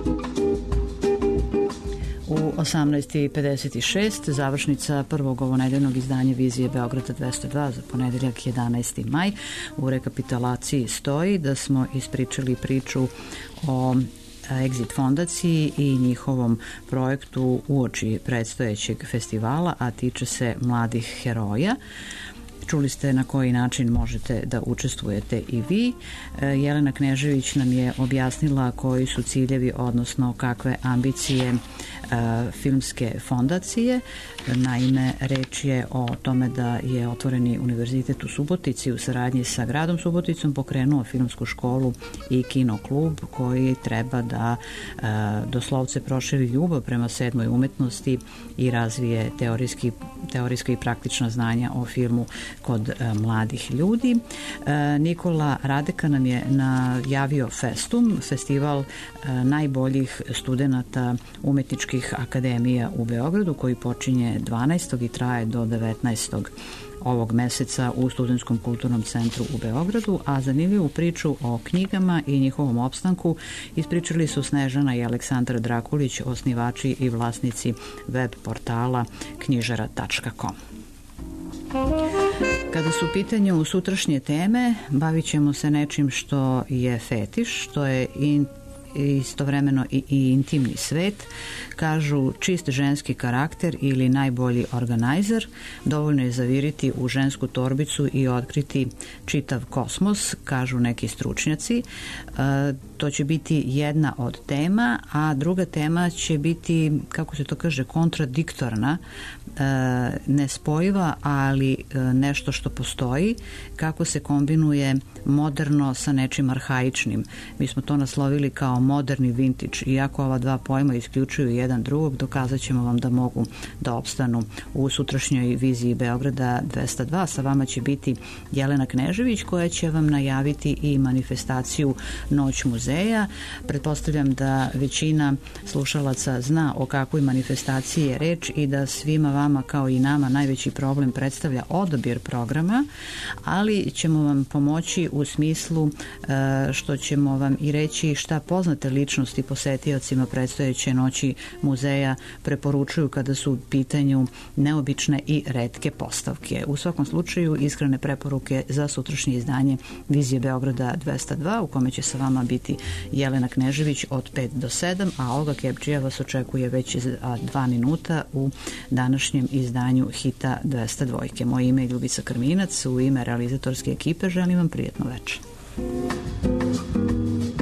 U osamnaest i pedeset šest završnica prvog ovonedeljnog izdanja Vizije Beograda dvesta dva za ponedeljak jedanaesti maj. U rekapitulaciji stoji da smo ispričali priču o Exit fondaciji i njihovom projektu uoči predstojećeg festivala, a tiče se mladih heroja. Čuli ste na koji način možete da učestvujete i vi. Jelena Knežević nam je objasnila koji su ciljevi, odnosno kakve ambicije filmske fondacije. Naime, reč je o tome da je otvoreni univerzitet u Subotici u saradnji sa gradom Suboticom pokrenuo filmsku školu i kino klub koji treba da doslovce proširi ljubav prema sedmoj umetnosti i razvije teorijski, teorijska i praktična znanja o filmu kod mladih ljudi. Nikola Radeka nam je najavio Festum, festival najboljih studenata umetničkih akademija u Beogradu, koji počinje dvanaestog i traje do devetnaestog ovog meseca u Studentskom kulturnom centru u Beogradu, a zanimljivu priču o knjigama i njihovom opstanku ispričali su Snežana i Aleksandar Drakulić, osnivači i vlasnici web portala knjižara tačka com. Kada su u pitanju sutrašnje teme, bavit ćemo se nečim što je fetiš, što je in istovremeno i, i intimni svet. Kažu čist ženski karakter ili najbolji organizer. Dovoljno je zaviriti u žensku torbicu i otkriti čitav kosmos, kažu neki stručnjaci. E, to će biti jedna od tema, a druga tema će biti, kako se to kaže, kontradiktorna, e, nespojiva, ali e, nešto što postoji, kako se kombinuje moderno sa nečim arhaičnim. Mi smo to naslovili kao moderni vintage. Iako ova dva pojma isključuju jedan drugog, dokazat ćemo vam da mogu da opstanu u sutrašnjoj viziji Beograda dvesta dva. Sa vama će biti Jelena Knežević, koja će vam najaviti i manifestaciju Noć muzeja. Pretpostavljam da većina slušalaca zna o kakvoj manifestaciji je reč i da svima vama kao i nama najveći problem predstavlja odabir programa, ali ćemo vam pomoći u smislu e, što ćemo vam i reći šta poznate ličnosti posetiocima predstojeće Noći muzeja preporučuju kada su u pitanju neobične i retke postavke. U svakom slučaju iskrene preporuke za sutrašnje izdanje Vizije Beograda dvesta dva, u kome će sa vama biti Jelena Knežević od pet do sedam, a Olga Kepčija vas očekuje već za dva minuta u današnjem izdanju Hita dvesta dva. Moje ime je Ljubica Krminac, u ime realizatorske ekipe želim vam prijetno večer.